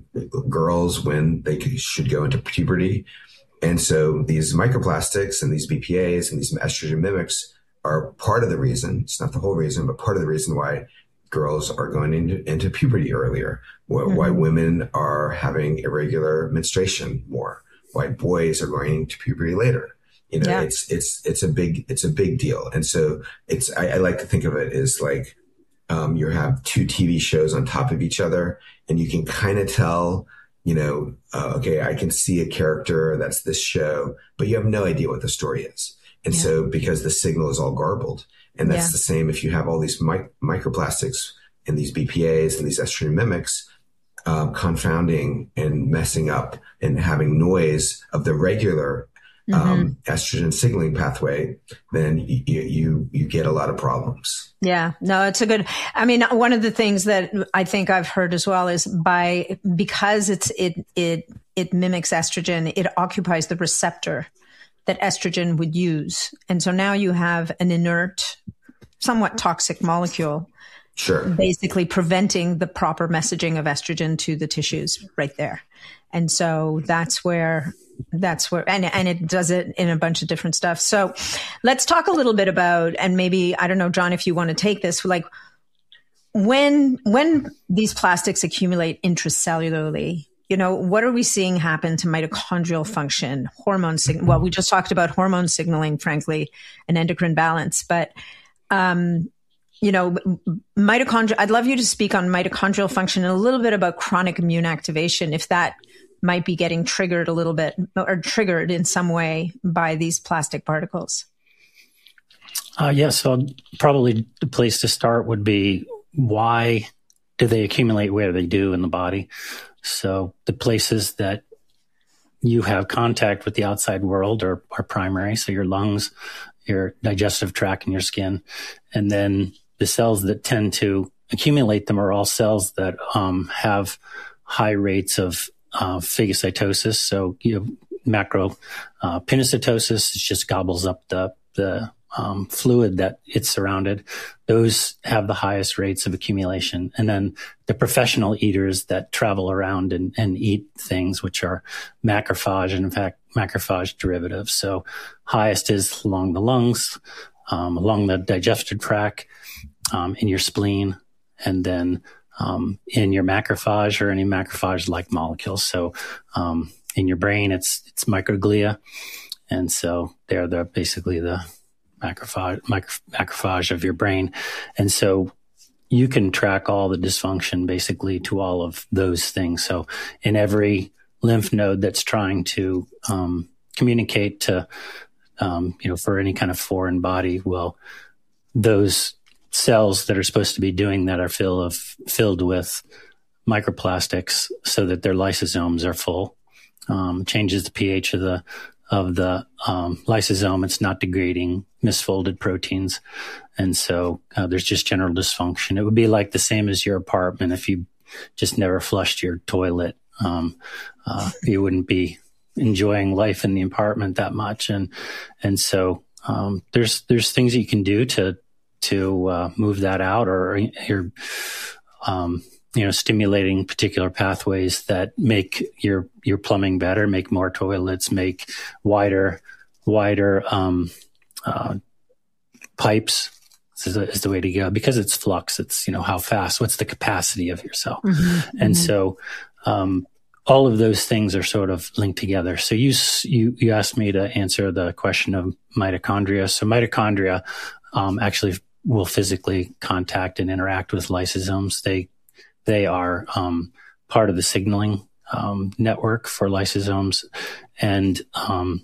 girls when they should go into puberty. And so these microplastics and these B P As and these estrogen mimics are part of the reason, it's not the whole reason, but part of the reason why girls are going into, into puberty earlier, why, mm-hmm. why women are having irregular menstruation more, why boys are going to puberty later. You know, yeah. it's, it's, it's a big, it's a big deal. And so it's, I, I like to think of it as like, um, you have two T V shows on top of each other, and you can kind of tell, you know, uh, okay, I can see a character that's this show, but you have no idea what the story is. And yeah. so because the signal is all garbled, and that's yeah. the same if you have all these mic- microplastics and these B P As and these estrogen mimics, um, confounding and messing up and having noise of the regular um, mm-hmm. estrogen signaling pathway, then you, you, you get a lot of problems. Yeah, no, it's a good, I mean, one of the things that I think I've heard as well is by, because it's, it, it, it mimics estrogen, it occupies the receptor that estrogen would use. And so now you have an inert, somewhat toxic molecule. Sure. Basically preventing the proper messaging of estrogen to the tissues right there. And so that's where, that's where, and, and it does it in a bunch of different stuff. So let's talk a little bit about, and maybe, I don't know, John, if you want to take this, like when, when these plastics accumulate intracellularly, you know, what are we seeing happen to mitochondrial function, hormone sign? Well, we just talked about hormone signaling, frankly, and endocrine balance, but, um, you know, mitochondria, I'd love you to speak on mitochondrial function and a little bit about chronic immune activation, if that might be getting triggered a little bit or triggered in some way by these plastic particles. Uh, yeah, so probably the place to start would be, why do they accumulate where they do in the body? So the places that you have contact with the outside world are, are primary. So your lungs, your digestive tract, and your skin. And then the cells that tend to accumulate them are all cells that um, have high rates of uh, phagocytosis. So you have macro uh, pinocytosis, it just gobbles up the, the um, fluid that it's surrounded. Those have the highest rates of accumulation. And then the professional eaters that travel around and, and eat things, which are macrophage, and in fact, macrophage derivatives. So highest is along the lungs, um, along the digestive tract, um, in your spleen, and then um, in your macrophage or any macrophage-like molecules. So um, in your brain, it's it's microglia, and so they're the basically the macrophage micro, macrophage of your brain, and so you can track all the dysfunction basically to all of those things. So in every lymph node that's trying to um, communicate to, um, you know, for any kind of foreign body, well, those cells that are supposed to be doing that are filled of filled with microplastics, so that their lysosomes are full. Um, changes the pH of the of the um, lysosome. It's not degrading misfolded proteins, and so uh, there's just general dysfunction. It would be like the same as your apartment if you just never flushed your toilet. Um, uh, you wouldn't be enjoying life in the apartment that much, and and so um, there's there's things you can do to to uh, move that out, or you're um, you know stimulating particular pathways that make your your plumbing better, make more toilets, make wider wider um, uh, pipes. Is the, is the way to go, because it's flux. It's, you know, how fast, what's the capacity of your cell. Mm-hmm, and mm-hmm. so, um, all of those things are sort of linked together. So you, you, you asked me to answer the question of mitochondria. So mitochondria, um, actually will physically contact and interact with lysosomes. They, they are, um, part of the signaling, um, network for lysosomes, and, um,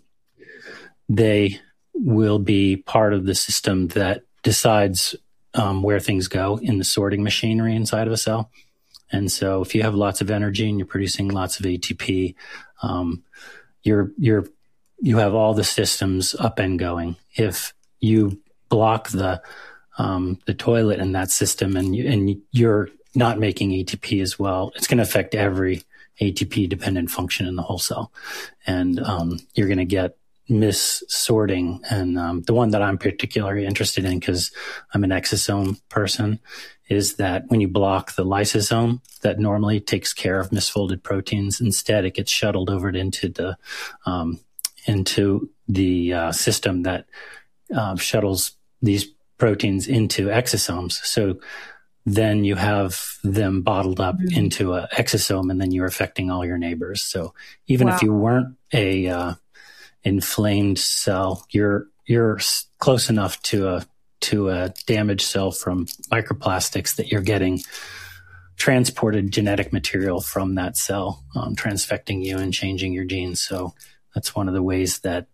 they will be part of the system that decides um, where things go in the sorting machinery inside of a cell. And so if you have lots of energy and you're producing lots of A T P, um, you're, you're, you have all the systems up and going. If you block the, um, the toilet in that system, and you, and you're not making A T P as well, it's going to affect every A T P dependent function in the whole cell. And, um, you're going to get mis-sorting. And um, the one that I'm particularly interested in, because I'm an exosome person, is that when you block the lysosome that normally takes care of misfolded proteins, instead it gets shuttled over into the um, into the uh, system that uh, shuttles these proteins into exosomes. So then you have them bottled up mm-hmm. into an exosome, and then you're affecting all your neighbors. So even wow. if you weren't a uh, inflamed cell, you're you're close enough to a to a damaged cell from microplastics that you're getting transported genetic material from that cell, um, transfecting you and changing your genes. So that's one of the ways that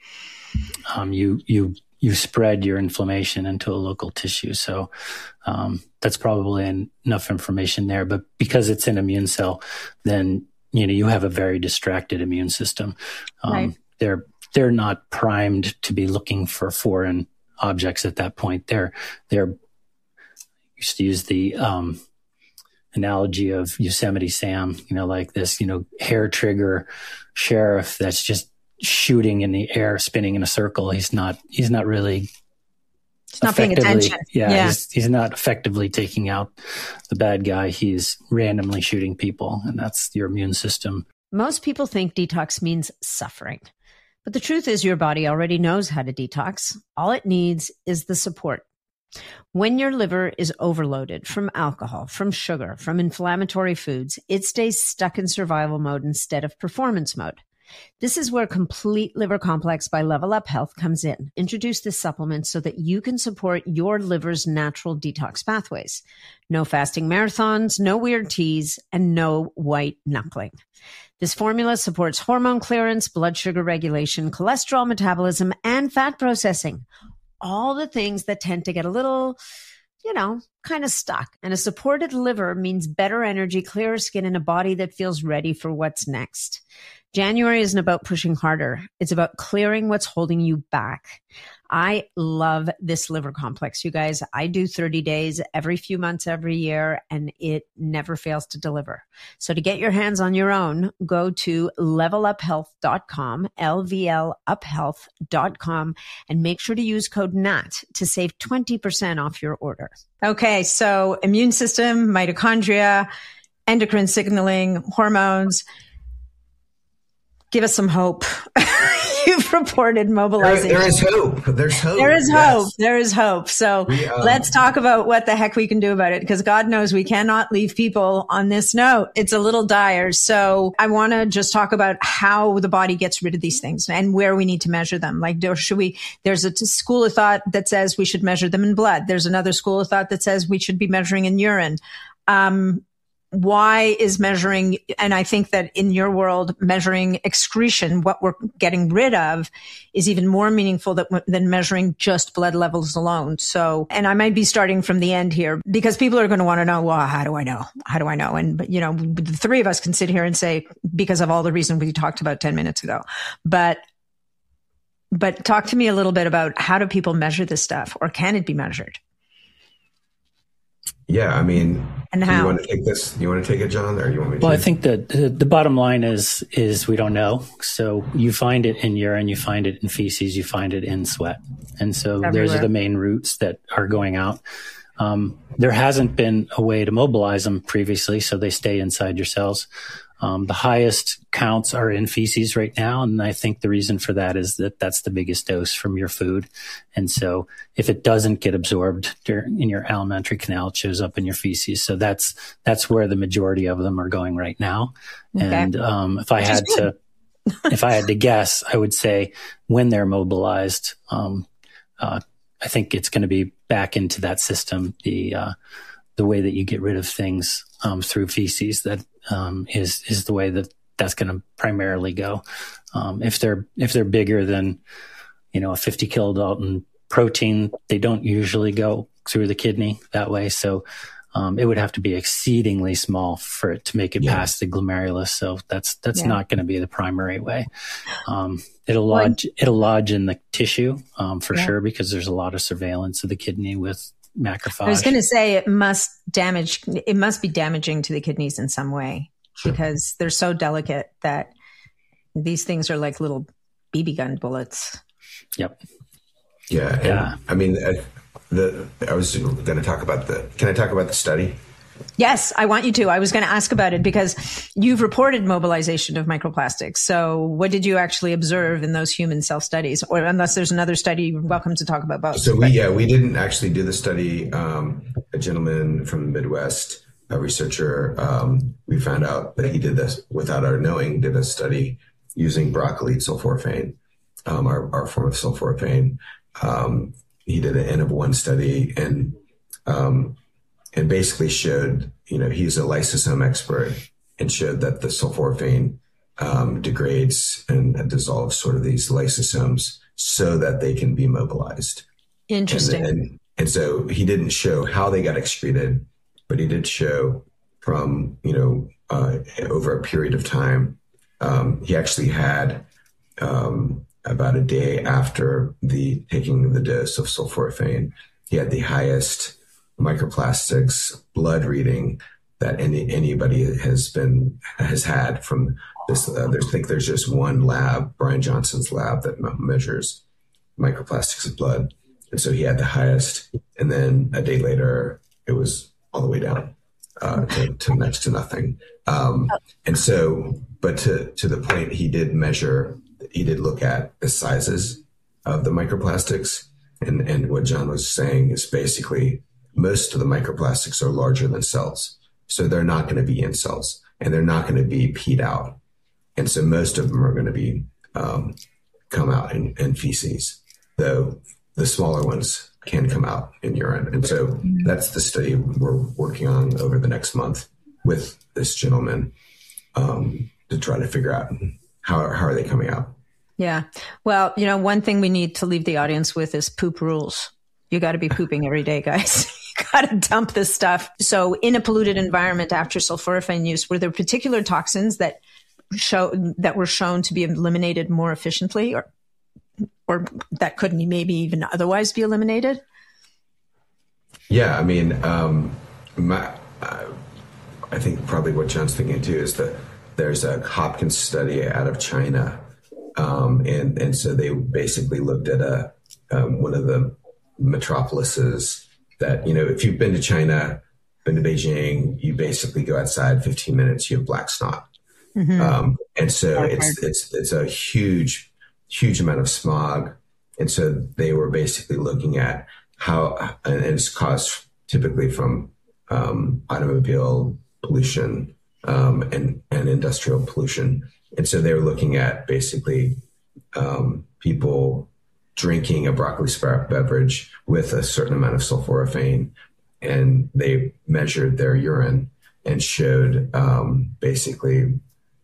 um, you you you spread your inflammation into a local tissue. So um, that's probably en- enough information there. But because it's an immune cell, then you know you have a very distracted immune system. Um, right. They're they're not primed to be looking for foreign objects at that point. They're they're used to use the um, analogy of Yosemite Sam, you know, like this, you know, hair trigger sheriff that's just shooting in the air, spinning in a circle. He's not, he's not really, he's not paying attention. Yeah. yeah. He's, he's not effectively taking out the bad guy. He's randomly shooting people, and that's your immune system. Most people think detox means suffering, but the truth is your body already knows how to detox. All it needs is the support. When your liver is overloaded from alcohol, from sugar, from inflammatory foods, it stays stuck in survival mode instead of performance mode. This is where Complete Liver Complex by Level Up Health comes in. Introduce this supplement so that you can support your liver's natural detox pathways. No fasting marathons, no weird teas, and no white knuckling. This formula supports hormone clearance, blood sugar regulation, cholesterol metabolism, and fat processing. All the things that tend to get a little, you know, kind of stuck. And a supported liver means better energy, clearer skin, and a body that feels ready for what's next. January isn't about pushing harder. It's about clearing what's holding you back. I love this liver complex, you guys. I do thirty days every few months, every year, and it never fails to deliver. So to get your hands on your own, go to level up health dot com, L V L up health dot com, and make sure to use code N A T to save twenty percent off your order. Okay, so immune system, mitochondria, endocrine signaling, hormones. Give us some hope. You've reported mobilization. There, there is hope. There's hope. There is yes. hope. There is hope. So we, um, let's talk about what the heck we can do about it, because God knows we cannot leave people on this note. It's a little dire. So I want to just talk about how the body gets rid of these things and where we need to measure them. Like, should we, there's a school of thought that says we should measure them in blood. There's another school of thought that says we should be measuring in urine. Um, Why is measuring, and I think that in your world, measuring excretion, what we're getting rid of, is even more meaningful than, than measuring just blood levels alone. So, and I might be starting from the end here, because people are going to want to know, well, how do I know? How do I know? And, but, you know, the three of us can sit here and say, because of all the reasons we talked about ten minutes ago. But, but talk to me a little bit about how do people measure this stuff, or can it be measured? Yeah, I mean, and how? You want to take this? You want to take it, John, or you want me to? Well, I think that the, the bottom line is is we don't know. So you find it in urine, you find it in feces, you find it in sweat, and so Everywhere. Those are the main routes that are going out. Um, there hasn't been a way to mobilize them previously, so they stay inside your cells. Um, the highest counts are in feces right now, and I think the reason for that is that that's the biggest dose from your food. And so if it doesn't get absorbed during, in your alimentary canal, it shows up in your feces. So that's that's where the majority of them are going right now. Okay. And um, if I Which had to, if I had to guess, I would say when they're mobilized, um, uh, I think it's going to be back into that system, the uh, the way that you get rid of things um, through feces. That um, is is the way that that's going to primarily go. Um, if they're if they're bigger than, you know, a fifty kilodalton protein, they don't usually go through the kidney that way. So um, it would have to be exceedingly small for it to make it yeah. past the glomerulus. So that's that's yeah. not going to be the primary way. Um, it'll lodge it'll lodge in the tissue um, for yeah. sure, because there's a lot of surveillance of the kidney with macrophage. I was going to say it must damage. It must be damaging to the kidneys in some way, sure. because they're so delicate that these things are like little B B gun bullets. Yep. Yeah. And, yeah. I mean, I, the I was going to talk about the. Can I talk about the study? Yes, I want you to. I was going to ask about it because you've reported mobilization of microplastics. So what did you actually observe in those human self studies? Or unless there's another study, you're welcome to talk about both. So we, yeah, we didn't actually do the study. Um, a gentleman from the Midwest, a researcher, um, we found out that he did this without our knowing, did a study using broccoli sulforaphane, um, our, our form of sulforaphane. Um, he did an N of one study and, um, and basically showed, you know, he's a lysosome expert and showed that the sulforaphane um, degrades and dissolves sort of these lysosomes so that they can be mobilized. Interesting. And, and, and so he didn't show how they got excreted, but he did show from, you know, uh, over a period of time, um, he actually had um, about a day after the taking the dose of sulforaphane, he had the highest microplastics blood reading that any anybody has been has had from this. Uh, there's I think there's just one lab, Brian Johnson's lab, that measures microplastics of blood, and so he had the highest. And then a day later, it was all the way down uh, to, to next to nothing. Um, and so, but to to the point, he did measure. He did look at the sizes of the microplastics, and and what John was saying is basically, most of the microplastics are larger than cells. So they're not going to be in cells and they're not going to be peed out. And so most of them are going to be, um, come out in, in feces, though the smaller ones can come out in urine. And so that's the study we're working on over the next month with this gentleman, um, to try to figure out how, how are they coming out. Yeah. Well, you know, one thing we need to leave the audience with is poop rules. You got to be pooping every day, guys. You got to dump this stuff. So in a polluted environment after sulforaphane use, were there particular toxins that show that were shown to be eliminated more efficiently, or or that couldn't maybe even otherwise be eliminated? Yeah, I mean, um, my, uh, I think probably what John's thinking too is that there's a Hopkins study out of China, um, and and so they basically looked at a um, one of the metropolises that, you know, if you've been to China, been to Beijing, you basically go outside fifteen minutes, you have black snot. Mm-hmm. Um, and so okay. it's, it's, it's a huge, huge amount of smog. And so they were basically looking at how, and it's caused typically from, um, automobile pollution, um, and, and industrial pollution. And so they were looking at basically, um, people drinking a broccoli sprout beverage with a certain amount of sulforaphane, and they measured their urine and showed um, basically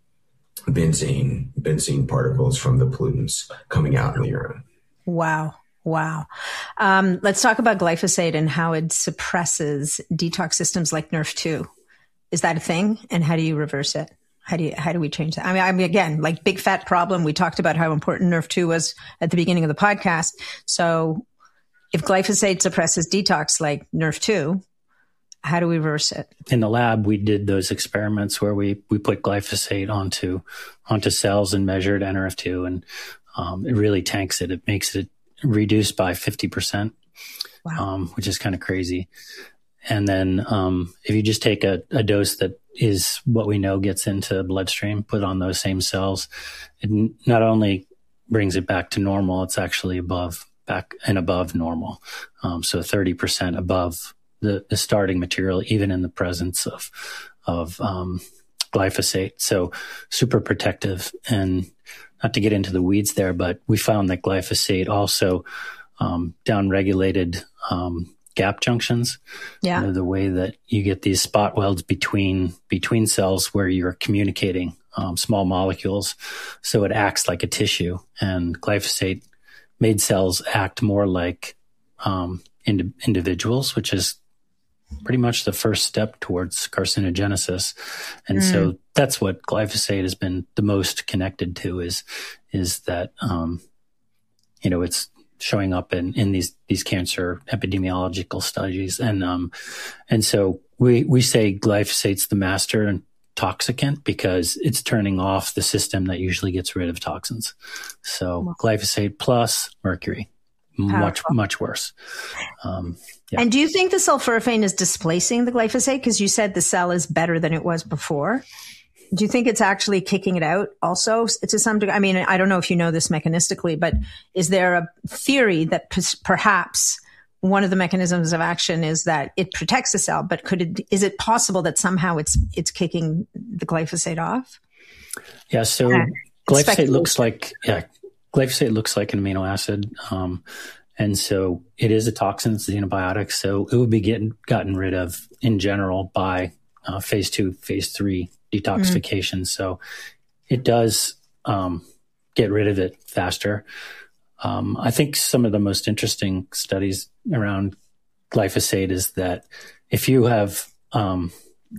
benzene, benzene particles from the pollutants coming out in the urine. Wow. Wow. Um, let's talk about glyphosate and how it suppresses detox systems like N R F two. Is that a thing? And how do you reverse it? How do you, how do we change that? I mean, I mean, again, like big fat problem. We talked about how important N R F two was at the beginning of the podcast. So if glyphosate suppresses detox like N R F two, how do we reverse it? In the lab, we did those experiments where we, we put glyphosate onto, onto cells and measured N R F two, and um, it really tanks it. It makes it reduce by fifty percent, wow. um, which is kind of crazy. And then um, if you just take a, a dose that is what we know gets into bloodstream, put on those same cells, it n- not only brings it back to normal, it's actually above, back and above normal. Um, so thirty percent above the, the starting material, even in the presence of, of um, glyphosate. So super protective. And not to get into the weeds there, but we found that glyphosate also um, downregulated um, gap junctions. Yeah. You know, the way that you get these spot welds between, between cells where you're communicating um, small molecules. So it acts like a tissue, and glyphosate made cells act more like um, ind- individuals, which is pretty much the first step towards carcinogenesis. And mm. so that's what glyphosate has been the most connected to, is, is that, um, you know, it's showing up in, in these, these cancer epidemiological studies. And, um, and so we, we say glyphosate's the master toxicant because it's turning off the system that usually gets rid of toxins. So wow. Glyphosate plus mercury. much, much worse. Um, yeah. And do you think the sulforaphane is displacing the glyphosate? Because you said the cell is better than it was before. Do you think it's actually kicking it out also to some degree? I mean, I don't know if you know this mechanistically, but is there a theory that p- perhaps one of the mechanisms of action is that it protects the cell, but could it, is it possible that somehow it's, it's kicking the glyphosate off? Yeah. So uh, glyphosate looks like, yeah, glyphosate looks like an amino acid. Um, and so it is a toxin, it's a xenobiotic. So it would be getting, gotten rid of in general by uh, phase two, phase three detoxification. Mm. So it does um, get rid of it faster. Um, I think some of the most interesting studies around glyphosate is that if you have um,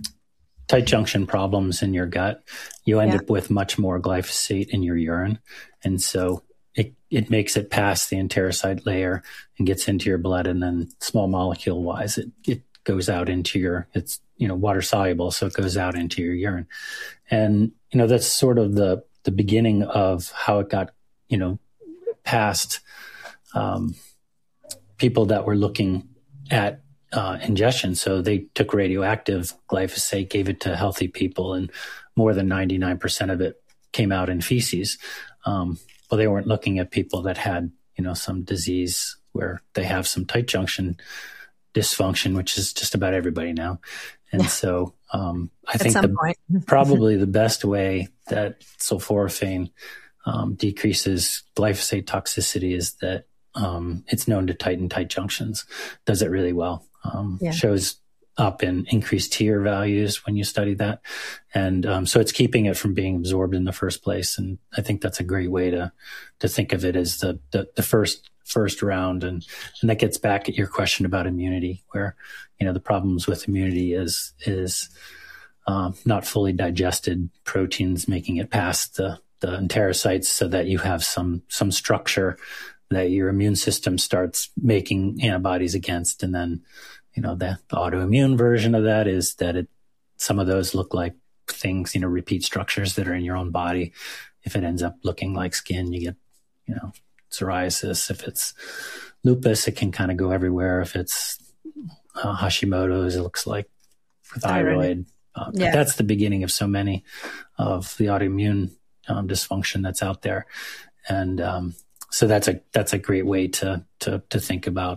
tight junction problems in your gut, you end yeah. up with much more glyphosate in your urine. And so it, it makes it past the enterocyte layer and gets into your blood. And then small molecule wise, it, it goes out into your, it's, you know, water soluble. So it goes out into your urine. And, you know, that's sort of the, the beginning of how it got, you know, past um, people that were looking at uh, ingestion. So they took radioactive glyphosate, gave it to healthy people, and more than ninety-nine percent of it came out in feces. Um, but they weren't looking at people that had, you know, some disease where they have some tight junction dysfunction, which is just about everybody now. And yeah. so um, I At think the, probably the best way that sulforaphane um, decreases glyphosate toxicity is that um, it's known to tighten tight junctions. Does it really well. Um, yeah. Shows up in increased T E R values when you study that. And um, so it's keeping it from being absorbed in the first place. And I think that's a great way to to think of it as the the, the first first round. And, and that gets back at your question about immunity, where, you know, the problems with immunity is, is um, not fully digested proteins making it past the, the enterocytes so that you have some, some structure that your immune system starts making antibodies against. And then, you know, the, the autoimmune version of that is that it, some of those look like things, you know, repeat structures that are in your own body. If it ends up looking like skin, you get, you know, psoriasis. If it's lupus, it can kind of go everywhere. If it's uh, Hashimoto's, it looks like thyroid. Uh, yeah. That's the beginning of so many of the autoimmune um, dysfunction that's out there. And um, so that's a that's a great way to to to think about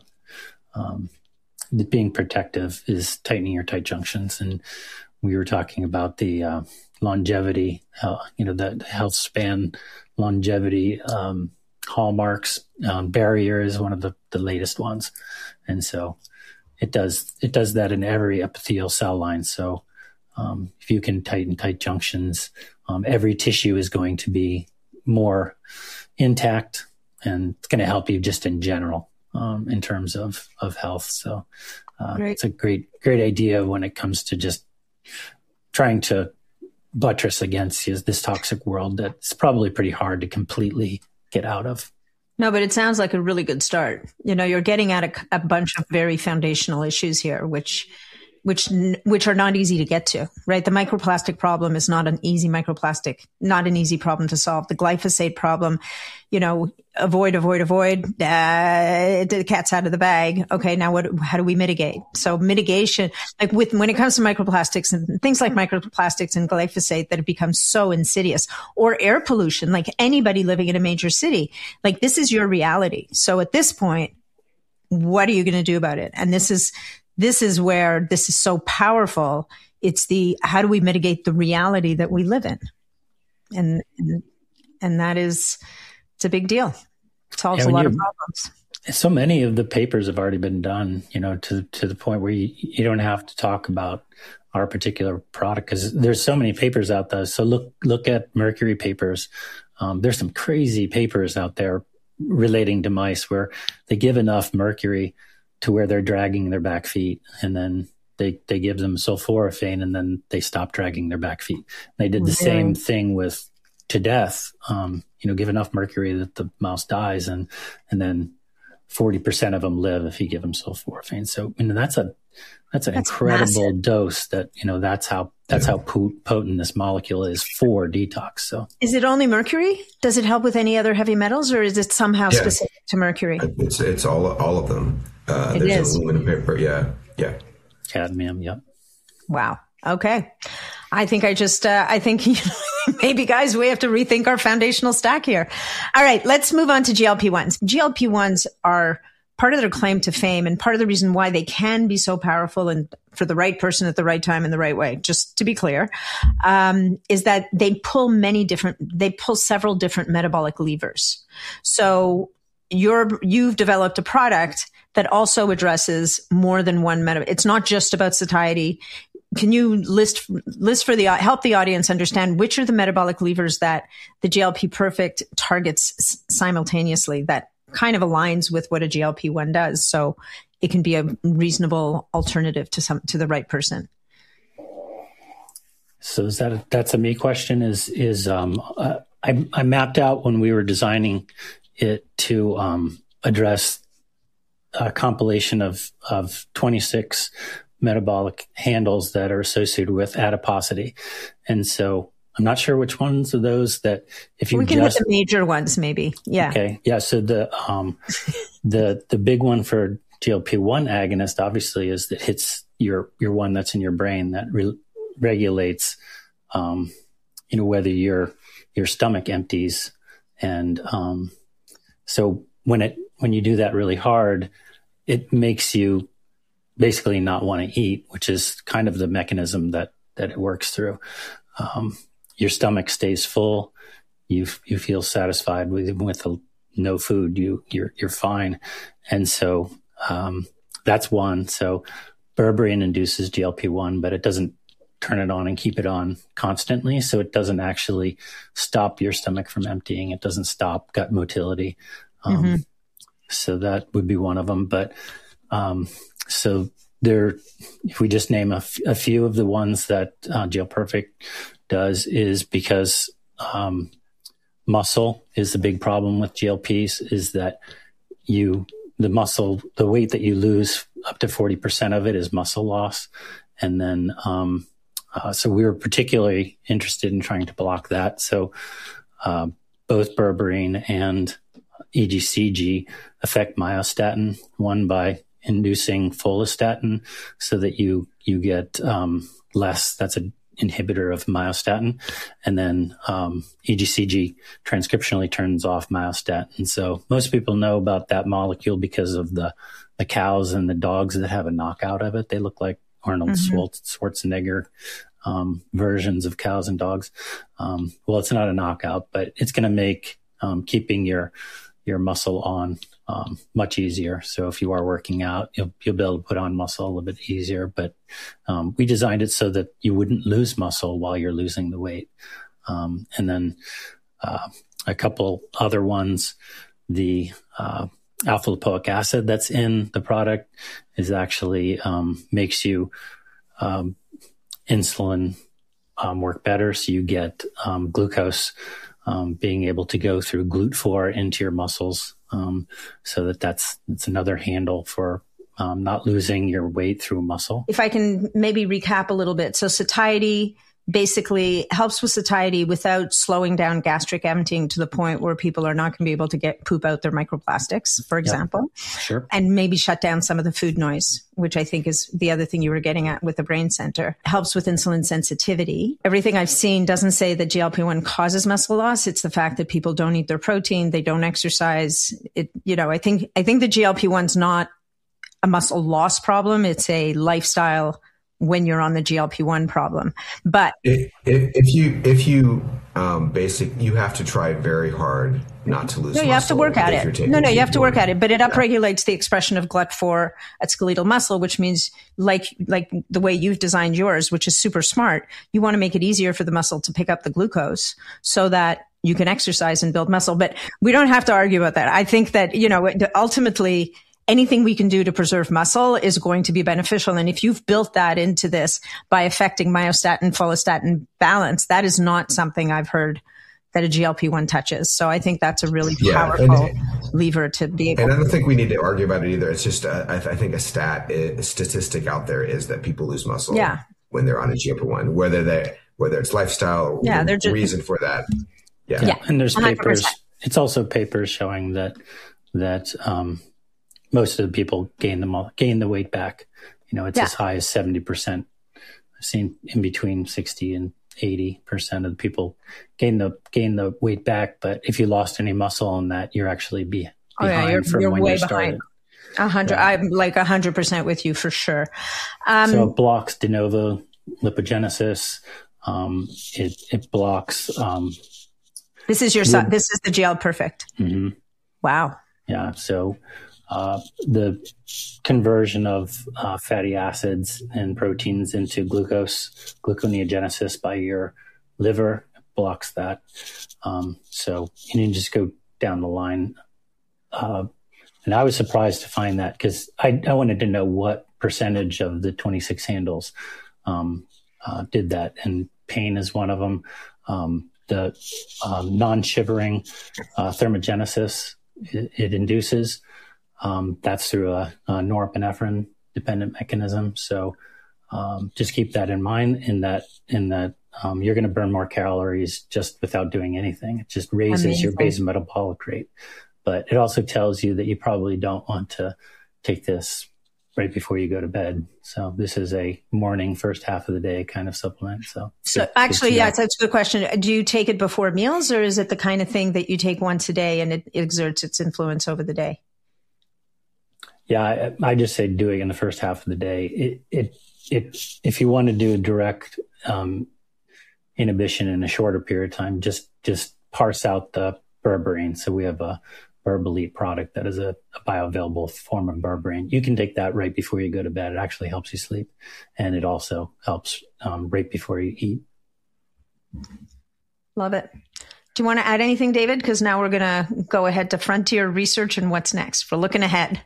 um, being protective is tightening your tight junctions. And we were talking about the uh, longevity, uh, you know, the health span longevity um, hallmarks. Um, barrier is one of the, the latest ones. And so it does, it does that in every epithelial cell line. So um, if you can tighten tight junctions, um, every tissue is going to be more intact, and it's going to help you just in general um, in terms of, of health. So uh, it's a great, great idea when it comes to just trying to buttress against this toxic world that's probably pretty hard to completely get out of. No, but it sounds like a really good start. You know, you're getting at a, a bunch of very foundational issues here, which, which, which are not easy to get to, right? The microplastic problem is not an easy microplastic, not an easy problem to solve. The glyphosate problem, you know, avoid, avoid, avoid, uh, the cat's out of the bag. Okay. Now what, how do we mitigate? So mitigation, like with, when it comes to microplastics and things like microplastics and glyphosate that have become so insidious, or air pollution, like anybody living in a major city, like this is your reality. So at this point, what are you going to do about it? And this is, This is where this is so powerful. It's the, how do we mitigate the reality that we live in? And, and, and that is, it's a big deal. It solves yeah, a lot of problems. So many of the papers have already been done, you know, to, to the point where you, you don't have to talk about our particular product because there's so many papers out there. So look, look at mercury papers. Um, there's some crazy papers out there relating to mice where they give enough mercury to where they're dragging their back feet, and then they, they give them sulforaphane, and then they stop dragging their back feet. They did the mm-hmm. same thing with to death. Um, you know, give enough mercury that the mouse dies, and and then forty percent of them live if you give them sulforaphane. So, you know, that's a that's an that's incredible massive. dose. That you know, that's how that's how potent this molecule is for detox. So, is it only mercury? Does it help with any other heavy metals, or is it somehow yeah. specific to mercury? It's it's all all of them. Uh, it there's is. aluminum, paper, yeah, yeah. Cadmium, yep. Wow. Okay. I think I just, uh, I think you know, maybe guys, we have to rethink our foundational stack here. All right, let's move on to G L P ones. G L P ones are part of their claim to fame and part of the reason why they can be so powerful and for the right person at the right time in the right way, just to be clear, um, is that they pull many different, they pull several different metabolic levers. So you're, you've developed a product that also addresses more than one meta. It's not just about satiety. Can you list list for the help the audience understand which are the metabolic levers that the G L P Perfect targets s- simultaneously that kind of aligns with what a G L P one does, so it can be a reasonable alternative to some to the right person? So is that a, that's a me question? Is is um uh, I I mapped out when we were designing it to um, address a compilation of of twenty-six metabolic handles that are associated with adiposity. And so I'm not sure which ones of those that if you we can just hit the major ones, maybe. Yeah. Okay. Yeah. So the, um, the, the big one for G L P one agonist obviously is that hits your, your one that's in your brain that re- regulates, um, you know, whether your, your stomach empties. And, um, so when it, when you do that really hard, it makes you basically not want to eat, which is kind of the mechanism that, that it works through. Um, your stomach stays full. You, you feel satisfied with, with a, no food. You, you're, you're fine. And so, um, that's one. So berberine induces G L P one, but it doesn't turn it on and keep it on constantly. So it doesn't actually stop your stomach from emptying. It doesn't stop gut motility. Um, mm-hmm. So that would be one of them. But, um, so there, if we just name a, f- a few of the ones that uh, G L Perfect does is because um, muscle is the big problem with G L Ps is that you, the muscle, the weight that you lose, up to forty percent of it is muscle loss. And then, um, uh, so we were particularly interested in trying to block that. So uh, both berberine and E G C G affect myostatin, one by inducing follistatin so that you, you get, um, less, that's an inhibitor of myostatin. And then, um, E G C G transcriptionally turns off myostatin. So most people know about that molecule because of the, the cows and the dogs that have a knockout of it. They look like Arnold mm-hmm. Schwarzenegger, um, versions of cows and dogs. Um, well, it's not a knockout, but it's going to make, um, keeping your, your muscle on, um, much easier. So if you are working out, you'll, you'll be able to put on muscle a little bit easier, but, um, we designed it so that you wouldn't lose muscle while you're losing the weight. Um, and then, uh, a couple other ones, the, uh, alpha lipoic acid that's in the product is actually, um, makes you, um, insulin, um, work better. So you get, um, glucose, Um, being able to go through G L U T four into your muscles, um, so that that's, that's another handle for, um, not losing your weight through muscle. If I can maybe recap a little bit. So satiety basically helps with satiety without slowing down gastric emptying to the point where people are not going to be able to get poop out their microplastics, for example. Yep. Sure. And maybe shut down some of the food noise, which I think is the other thing you were getting at with the brain center. Helps with insulin sensitivity. Everything I've seen doesn't say that G L P one causes muscle loss. It's the fact that people don't eat their protein. They don't exercise. It, you know, I think, I think the G L P one's not a muscle loss problem. It's a lifestyle when you're on the G L P one problem. But if, if you, if you, um, basic, you have to try very hard not to lose. No, you have to work at it. No, no, you have to work at it, but it upregulates the expression of G L U T four at skeletal muscle, which means like, like the way you've designed yours, which is super smart. You want to make it easier for the muscle to pick up the glucose so that you can exercise and build muscle. But we don't have to argue about that. I think that, you know, ultimately, anything we can do to preserve muscle is going to be beneficial. And if you've built that into this by affecting myostatin, follistatin balance, that is not something I've heard that a G L P one touches. So I think that's a really yeah, powerful and, lever to be able to. And I don't think we need to argue about it either. It's just, uh, I, th- I think a stat, a statistic out there is that people lose muscle. Yeah. when they're on a G L P one, whether they whether it's lifestyle or yeah, the just, reason for that. Yeah. yeah. And there's one hundred percent. papers. It's also papers showing that that um, most of the people gain the gain the weight back. You know, it's yeah. as high as seventy percent. I've seen in between sixty and eighty percent of the people gain the gain the weight back. But if you lost any muscle on that, you're actually be, oh, behind yeah, you're, from you're when way you started. behind. A hundred, Yeah. I'm like a hundred percent with you for sure. Um, so it blocks de novo lipogenesis. Um, it it blocks. Um, this is your son. This is the G L Perfect. Mm-hmm. Wow. Yeah. So uh, the conversion of uh, fatty acids and proteins into glucose, gluconeogenesis by your liver blocks that. Um, so you can just go down the line. Uh, and I was surprised to find that because I, I wanted to know what percentage of the twenty-six handles um, uh, did that. And pain is one of them. Um, the um, non-shivering uh, thermogenesis it, it induces. Um, that's through a, a norepinephrine dependent mechanism. So um, just keep that in mind. In that, in that, um, you're going to burn more calories just without doing anything. It just raises Amazing. your basal metabolic rate. But it also tells you that you probably don't want to take this right before you go to bed. So this is a morning, first half of the day kind of supplement. So, so good, actually, good yeah, that's a good question. Do you take it before meals, or is it the kind of thing that you take once a day and it exerts its influence over the day? Yeah, I, I just say do it in the first half of the day. It, it, it, if you want to do a direct um, inhibition in a shorter period of time, just just parse out the berberine. So we have a Berbolete product that is a, a bioavailable form of berberine. You can take that right before you go to bed. It actually helps you sleep, and it also helps um, right before you eat. Love it. Do you want to add anything, David? Because now we're going to go ahead to frontier research and what's next. We're looking ahead.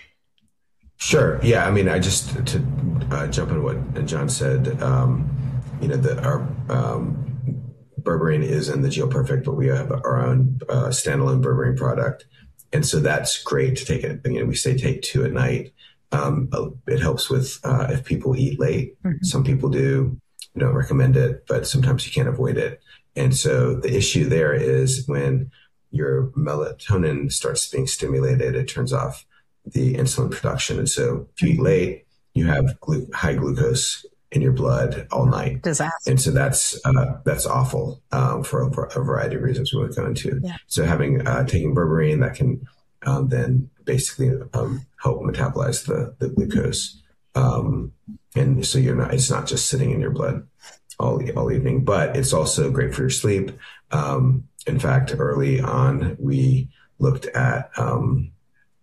Sure. Yeah. I mean, I just to uh, jump on what John said. Um, you know, that our um, berberine is in the G L Perfect, but we have our own uh, standalone berberine product. And so that's great to take it. You know, we say take two at night. Um, it helps with uh, if people eat late. Mm-hmm. Some people do. We don't recommend it, but sometimes you can't avoid it. And so the issue there is when your melatonin starts being stimulated, it turns off the insulin production. And so if you eat late, you have glu- high glucose in your blood all night. Disaster. And so that's, uh, that's awful, um, for a, for a variety of reasons we won't go into. Yeah. So having, uh, taking berberine that can, um, then basically, um, help metabolize the, the glucose. Um, and so you're not, it's not just sitting in your blood all, all evening, but it's also great for your sleep. Um, in fact, early on, we looked at, um,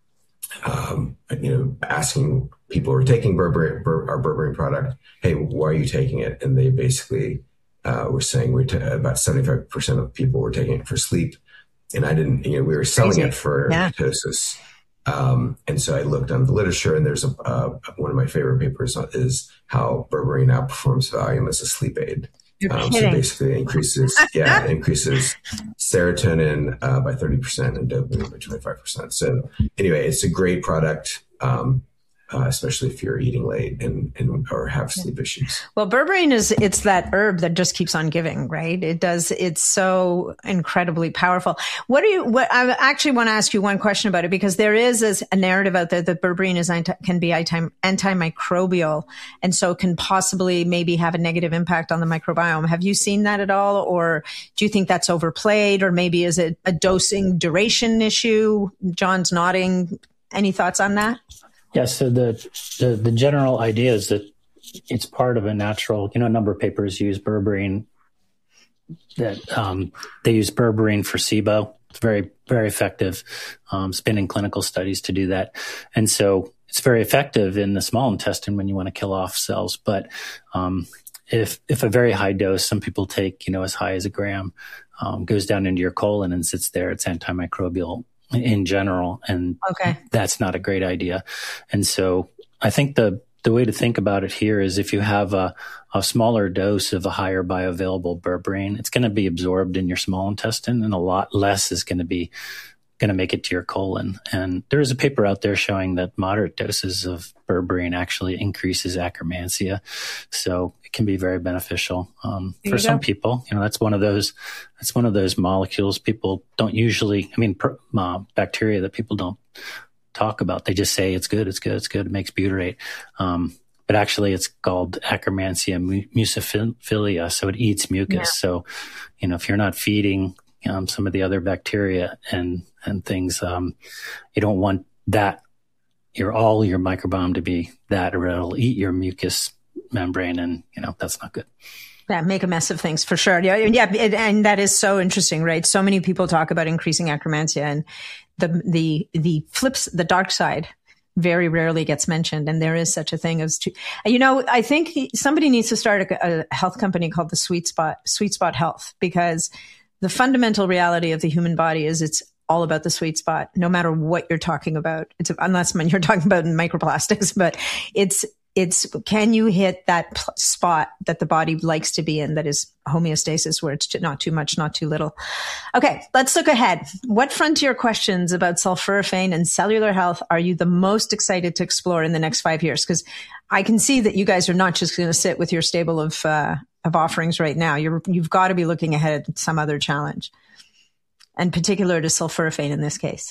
um, you know, asking people who are taking berberine, ber, our berberine product, hey, why are you taking it? And they basically uh, were saying we're t- about seventy-five percent of people were taking it for sleep. And I didn't, you know, we were selling Crazy. it for yeah. ketosis. Um, and so I looked on the literature, and there's a, uh, one of my favorite papers is how berberine outperforms Valium as a sleep aid. Um, so basically it increases, yeah, it increases serotonin uh, by thirty percent and dopamine by twenty-five percent. So anyway, it's a great product. Um, Uh, especially if you're eating late and, and or have sleep issues. Well, berberine is, it's that herb that just keeps on giving, right? It does. It's so incredibly powerful. What do you, what I actually want to ask you one question about it, because there is a narrative out there that berberine is anti, can be anti, antimicrobial, and so can possibly maybe have a negative impact on the microbiome. Have you seen that at all? Or do you think that's overplayed? Or maybe is it a dosing duration issue? John's nodding. Any thoughts on that? Yeah, so the, the the general idea is that it's part of a natural, you know, a number of papers use berberine, that um, they use berberine for SIBO. It's very, very effective. Um, it's been in clinical studies to do that. And so it's very effective in the small intestine when you want to kill off cells. But um, if if a very high dose, some people take, you know, as high as a gram, um, goes down into your colon and sits there, it's antimicrobial in general. And okay. that's not a great idea. And so I think the, the way to think about it here is if you have a, a smaller dose of a higher bioavailable berberine, it's going to be absorbed in your small intestine, and a lot less is going to be going to make it to your colon. And there is a paper out there showing that moderate doses of berberine actually increases akkermansia. So it can be very beneficial um, for some people. You know, that's one of those that's one of those molecules people don't usually. I mean, per, uh, bacteria that people don't talk about. They just say it's good, it's good, it's good. It makes butyrate, um, but actually, it's called Akkermansia musciphilia. So it eats mucus. Yeah. So, you know, if you're not feeding um, some of the other bacteria and and things, um, you don't want that. Your all your microbiome to be that, or it'll eat your mucus membrane, and you know that's not good. Yeah, make a mess of things for sure. Yeah, yeah, it, and that is so interesting, right? So many people talk about increasing Akkermansia, and the the the flips, the dark side, very rarely gets mentioned. And there is such a thing as to, you know, I think somebody needs to start a, a health company called the Sweet Spot, Sweet Spot Health, because the fundamental reality of the human body is it's all about the sweet spot, no matter what you're talking about. It's unless when you're talking about microplastics, but it's, it's, can you hit that pl- spot that the body likes to be in, that is homeostasis, where it's t- not too much, not too little. Okay. Let's look ahead. What frontier questions about sulforaphane and cellular health are you the most excited to explore in the next five years? Because I can see that you guys are not just going to sit with your stable of, uh, of offerings right now. You're, you've got to be looking ahead at some other challenge, and particular to sulforaphane in this case.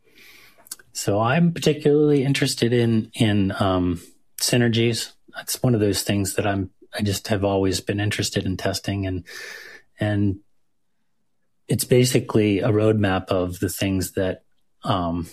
So I'm particularly interested in in um, synergies. That's one of those things that I'm I just have always been interested in testing, and and it's basically a roadmap of the things that um,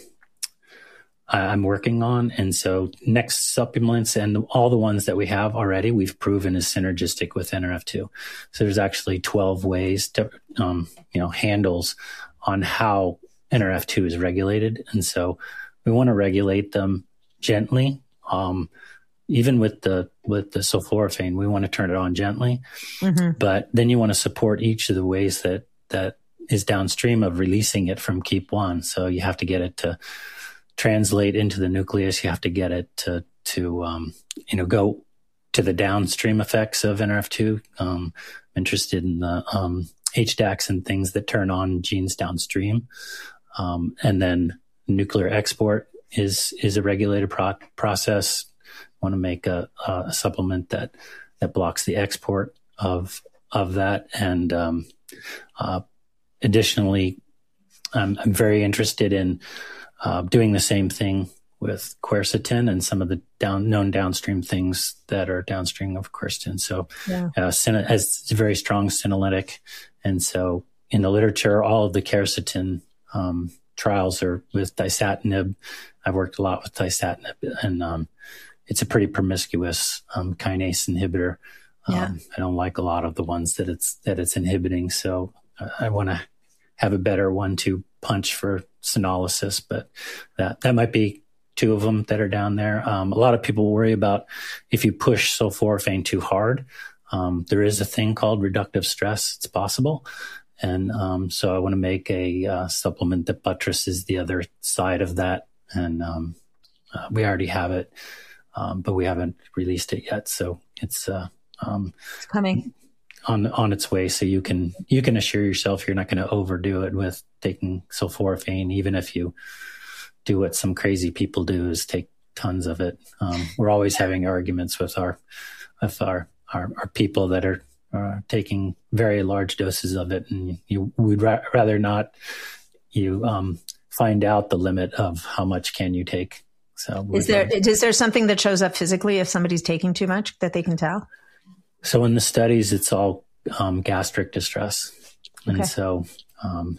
I'm working on. And so next supplements and all the ones that we have already, we've proven is synergistic with N R F two. So there's actually twelve ways to, um, you know, handles on how N R F two is regulated. And so we want to regulate them gently. Um, even with the, with the sulforaphane, we want to turn it on gently, mm-hmm. but then you want to support each of the ways that, that is downstream of releasing it from keep one. So you have to get it to translate into the nucleus. You have to get it to, to, um, you know, go to the downstream effects of N R F two. Um, I'm interested in the, um, H D A Cs and things that turn on genes downstream. Um, and then nuclear export is, is a regulated pro- process. I want to make a, a supplement that, that blocks the export of, of that. And, um, uh, additionally, I'm, I'm very interested in, Uh, doing the same thing with quercetin and some of the down, known downstream things that are downstream of quercetin. So, yeah. uh, syn- as it's a very strong senolytic. And so in the literature, all of the quercetin um, trials are with dasatinib. I've worked a lot with dasatinib, and um, it's a pretty promiscuous um, kinase inhibitor. Um, yeah. I don't like a lot of the ones that it's, that it's inhibiting. So uh, I want to have a better one two punch for senolysis, but that, that might be two of them that are down there. Um, a lot of people worry about if you push sulforaphane too hard. Um, there is a thing called reductive stress. It's possible. And um, so I want to make a uh, supplement that buttresses the other side of that. And um, uh, we already have it, um, but we haven't released it yet. So it's, uh, um, it's coming. on on its way. So you can you can assure yourself you're not going to overdo it with taking sulforaphane, even if you do what some crazy people do, is take tons of it. Um, we're always having arguments with our with our our, our people that are uh, taking very large doses of it, and you would ra- rather not you um, find out the limit of how much can you take. So is there um, is there something that shows up physically if somebody's taking too much that they can tell? So in the studies, it's all um, gastric distress. And okay. so um,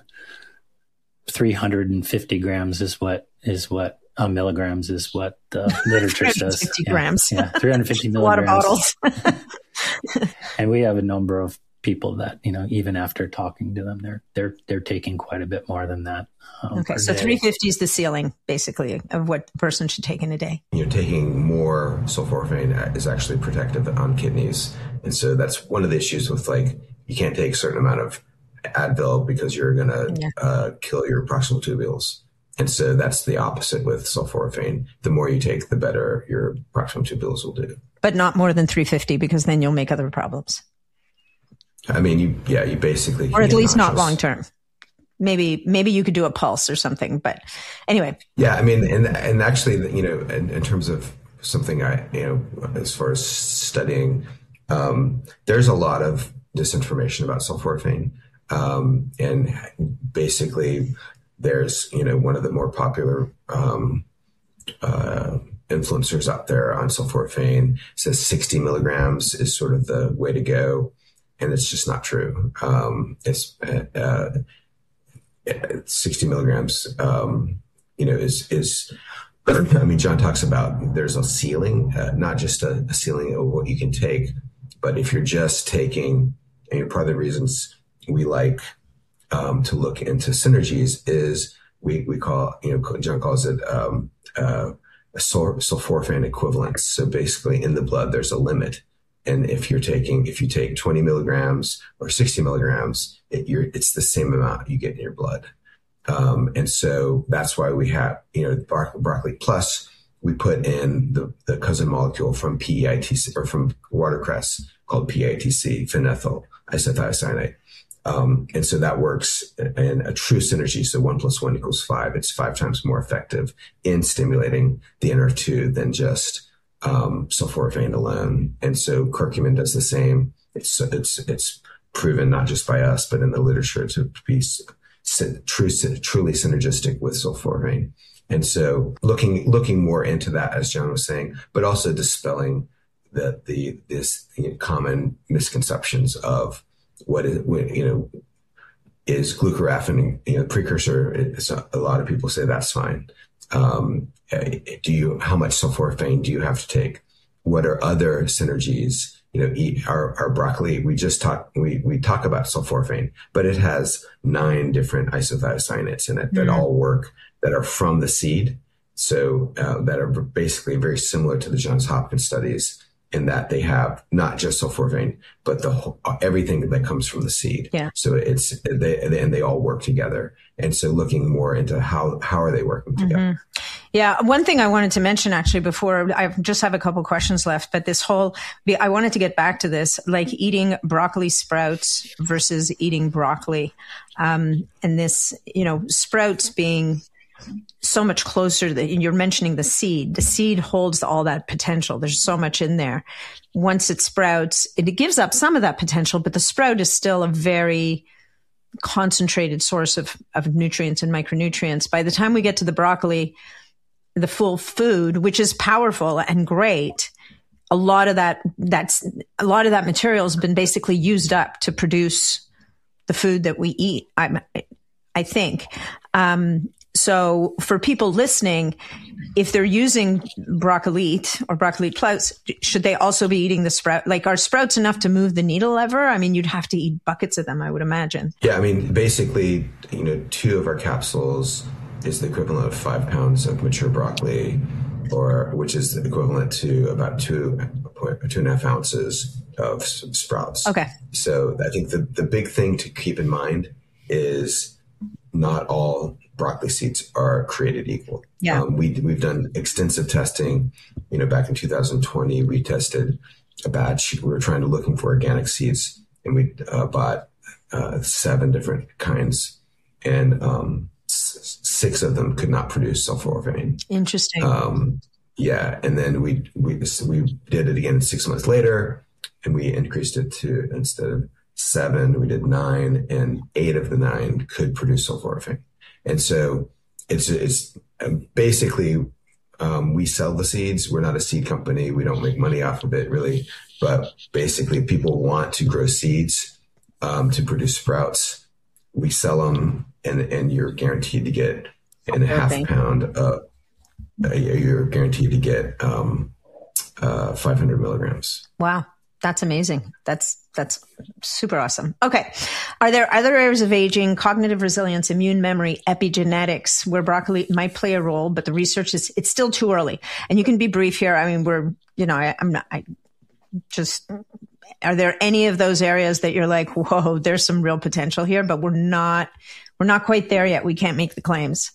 three hundred fifty grams is what, is what, uh, milligrams is what the literature says. three hundred fifty yeah, grams. Yeah, three hundred fifty milligrams. A lot of bottles. And we have a number of people that, you know, even after talking to them, they're, they're, they're taking quite a bit more than that. Um, okay. So day. three fifty is the ceiling, basically, of what a person should take in a day. You're taking more sulforaphane is actually protective on kidneys. And so that's one of the issues with, like, you can't take a certain amount of Advil because you're going to yeah. uh, kill your proximal tubules. And so that's the opposite with sulforaphane. The more you take, the better your proximal tubules will do. But not more than three fifty, because then you'll make other problems. I mean, you, yeah, you basically, or at least not long term. Maybe, maybe you could do a pulse or something, but anyway. Yeah. I mean, and, and actually, you know, in, in terms of something I, you know, as far as studying, Um, there's a lot of disinformation about sulforaphane. Um, and basically there's, you know, one of the more popular, um, uh, influencers out there on sulforaphane says sixty milligrams is sort of the way to go. And it's just not true. Um, it's, uh, sixty milligrams, um, you know, is, is, I mean, John talks about there's a ceiling, uh, not just a, a ceiling of what you can take, but if you're just taking, and part of the reasons we like, um, to look into synergies is we, we call, you know, John calls it, um, uh, a sulforaphane equivalence. So basically in the blood, there's a limit. And if you're taking, if you take twenty milligrams or sixty milligrams, it, you're, it's the same amount you get in your blood. Um, and so that's why we have, you know, bro- broccoli plus we put in the, the cousin molecule from P E I T C or from watercress called P E I T C, phenethyl isothiocyanate. Um, and so that works in a true synergy. So one plus one equals five. It's five times more effective in stimulating the N R F two than just, um, sulforaphane alone. And so curcumin does the same. It's, it's, it's proven not just by us, but in the literature to be true, truly synergistic with sulforaphane. And so looking, looking more into that, as John was saying, but also dispelling the, the, this you know, common misconceptions of, what is, you know, is glucoraphanin, you know, precursor. It's a, a lot of people say that's fine. Um, do you, how much sulforaphane do you have to take? What are other synergies? You know, eat our, our broccoli. We just talk, we, we talk about sulforaphane, but it has nine different isothiocyanates in it that mm-hmm. all work, that are from the seed. So, uh, that are basically very similar to the Johns Hopkins studies, in that they have not just sulforaphane, but the whole, everything that comes from the seed. Yeah. So it's they and they all work together. And so looking more into how how are they working together? Mm-hmm. Yeah. One thing I wanted to mention actually before, I just have a couple questions left, but this whole, I wanted to get back to this, like eating broccoli sprouts versus eating broccoli, um, and this, you know, sprouts being so much closer that you're mentioning the seed. The seed holds all that potential. There's so much in there. Once it sprouts, it gives up some of that potential, but the sprout is still a very concentrated source of, of nutrients and micronutrients. By the time we get to the broccoli, the full food, which is powerful and great, a lot of that, that's a lot of that material has been basically used up to produce the food that we eat. I, I think, um, So for people listening, if they're using Broccolite or Broccolite Plus, should they also be eating the sprout? Like, are sprouts enough to move the needle ever? I mean, you'd have to eat buckets of them, I would imagine. Yeah, I mean, basically, you know, two of our capsules is the equivalent of five pounds of mature broccoli, or which is the equivalent to about two, two and a half ounces of sprouts. Okay. So I think the, the big thing to keep in mind is not all broccoli seeds are created equal. Yeah. Um, we, we've done extensive testing. You know, back in two thousand twenty, we tested a batch. We were trying to looking for organic seeds, and we uh, bought uh, seven different kinds, and um, s- six of them could not produce sulforaphane. Interesting. Um, yeah. And then we, we, we did it again six months later, and we increased it to, instead of seven, we did nine, and eight of the nine could produce sulforaphane. And so it's, it's basically, um, we sell the seeds. We're not a seed company. We don't make money off of it really, but basically people want to grow seeds, um, to produce sprouts. We sell them, and, and you're guaranteed to get in a half pound, uh, you're guaranteed to get, um, uh, five hundred milligrams. Wow. That's amazing. That's, that's super awesome. Okay. Are there other areas of aging, cognitive resilience, immune memory, epigenetics, where broccoli might play a role, but the research is, it's still too early? And you can be brief here. I mean, we're, you know, I, I'm not, I just, are there any of those areas that you're like, whoa, there's some real potential here, but we're not, we're not quite there yet. We can't make the claims.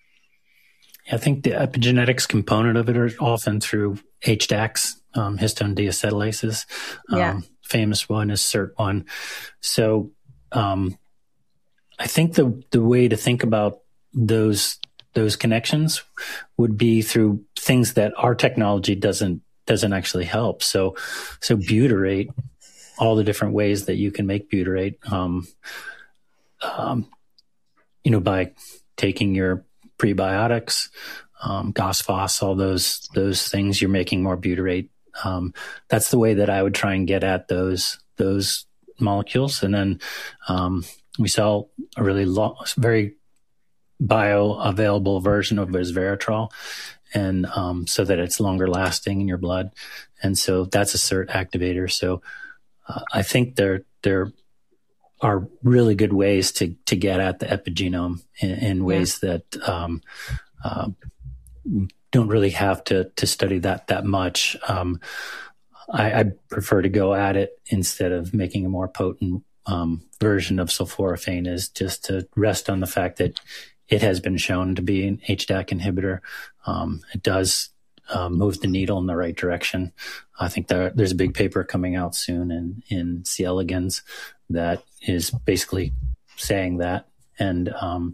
I think the epigenetics component of it are often through H D A Cs, um, histone deacetylases. Um, yeah. Famous one is S I R T one. So um, I think the the way to think about those those connections would be through things that our technology doesn't doesn't actually help. So, so butyrate, all the different ways that you can make butyrate, um, um, you know, by taking your prebiotics, um, Gosphos, all those, those things, you're making more butyrate. Um, that's the way that I would try and get at those, those molecules. And then, um, we sell a really long, very bioavailable version of resveratrol, and, um, so that it's longer lasting in your blood. And so that's a C E R T activator. So, uh, I think there, there are really good ways to, to get at the epigenome in, in ways yeah. that, um, uh, don't really have to, to study that, that much. Um, I, I prefer to go at it instead of making a more potent, um, version of sulforaphane, is just to rest on the fact that it has been shown to be an H D A C inhibitor. Um, it does, um, move the needle in the right direction. I think there, there's a big paper coming out soon in, in C. elegans that is basically saying that. And, um,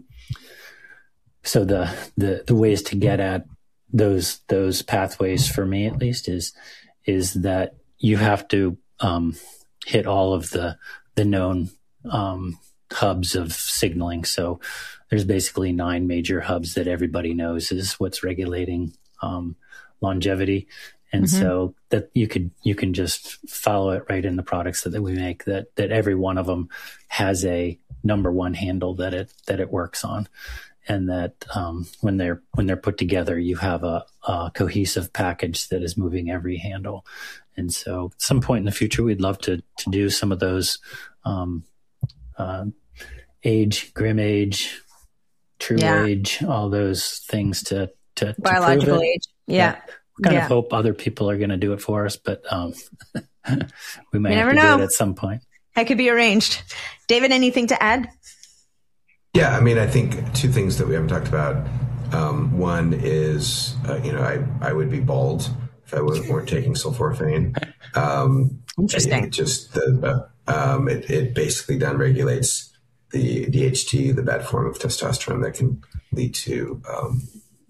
so the, the, the ways to get at those, those pathways for me, at least, is, is that you have to, um, hit all of the, the known, um, hubs of signaling. So there's basically nine major hubs that everybody knows is what's regulating, um, longevity. And mm-hmm. so that you could, you can just follow it right in the products that, that we make, that, that every one of them has a number one handle that it, that it works on. And that, um, when they're, when they're put together, you have a, a cohesive package that is moving every handle. And so at some point in the future, we'd love to, to do some of those, um, uh, age, grim age, true yeah. age, all those things to, to, to biological age. Yeah. yeah. Kind yeah. of hope other people are going to do it for us, but, um, we might you have never to know. do it at some point. That could be arranged. David, anything to add? Yeah, I mean, I think two things that we haven't talked about. Um, one is, uh, you know, I, I would be bald if I weren't taking sulforaphane. Um, Interesting. It just the um, it, it basically downregulates the D H T, the bad form of testosterone that can lead to um,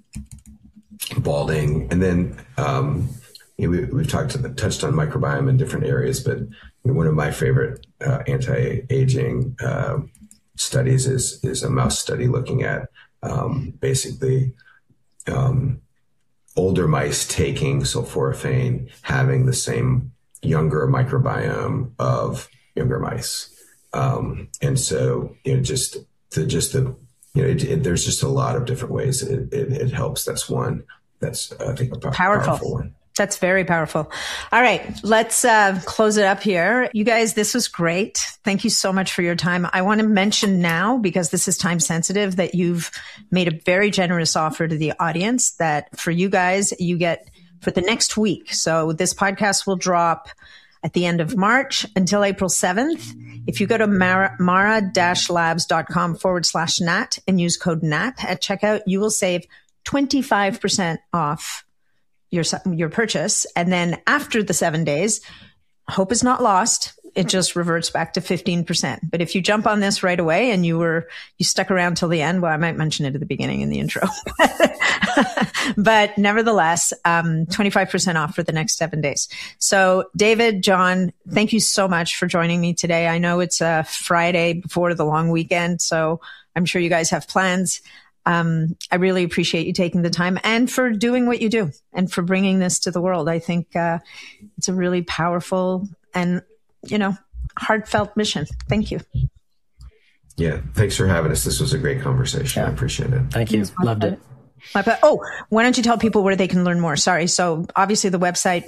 balding. And then um, you know, we, we've talked touched on microbiome in different areas, but one of my favorite uh, anti-aging uh, studies is is a mouse study looking at um, basically um, older mice taking sulforaphane having the same younger microbiome of younger mice, um, and so you know just to just the you know it, it, there's just a lot of different ways it, it, it helps. That's one. That's uh, I think a powerful. powerful one. That's very powerful. All right, let's uh, close it up here. You guys, this was great. Thank you so much for your time. I want to mention now, because this is time sensitive, that you've made a very generous offer to the audience that for you guys, you get for the next week. So this podcast will drop at the end of March until April seventh. If you go to mara, mara-labs.com forward slash Nat and use code Nat at checkout, you will save twenty-five percent off your your purchase. And then after the seven days, hope is not lost. It just reverts back to fifteen percent. But if you jump on this right away and you were, you stuck around till the end, well, I might mention it at the beginning in the intro, but nevertheless, um, twenty-five percent off for the next seven days. So David, John, thank you so much for joining me today. I know it's a Friday before the long weekend, so I'm sure you guys have plans. Um, I really appreciate you taking the time and for doing what you do and for bringing this to the world. I think, uh, it's a really powerful and, you know, heartfelt mission. Thank you. Yeah. Thanks for having us. This was a great conversation. Yeah. I appreciate it. Thank you. Loved it. Oh, why don't you tell people where they can learn more? Sorry. So obviously the website,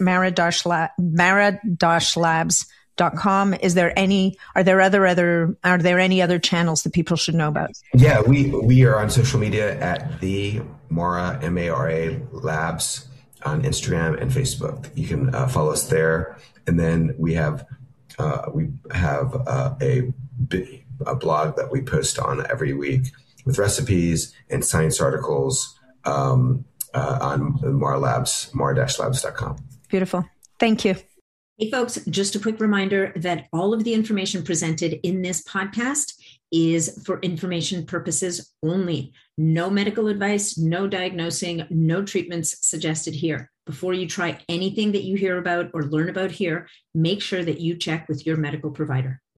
mara-labs dot com. Is there any, are there other, other, are there any other channels that people should know about? Yeah, we, we are on social media at the Mara, M A R A Labs on Instagram and Facebook. You can uh, follow us there. And then we have, uh, we have uh, a, a blog that we post on every week with recipes and science articles um, uh, on Mara Labs, mara dash labs dot com. Beautiful. Thank you. Hey folks, just a quick reminder that all of the information presented in this podcast is for information purposes only. No medical advice, no diagnosing, no treatments suggested here. Before you try anything that you hear about or learn about here, make sure that you check with your medical provider.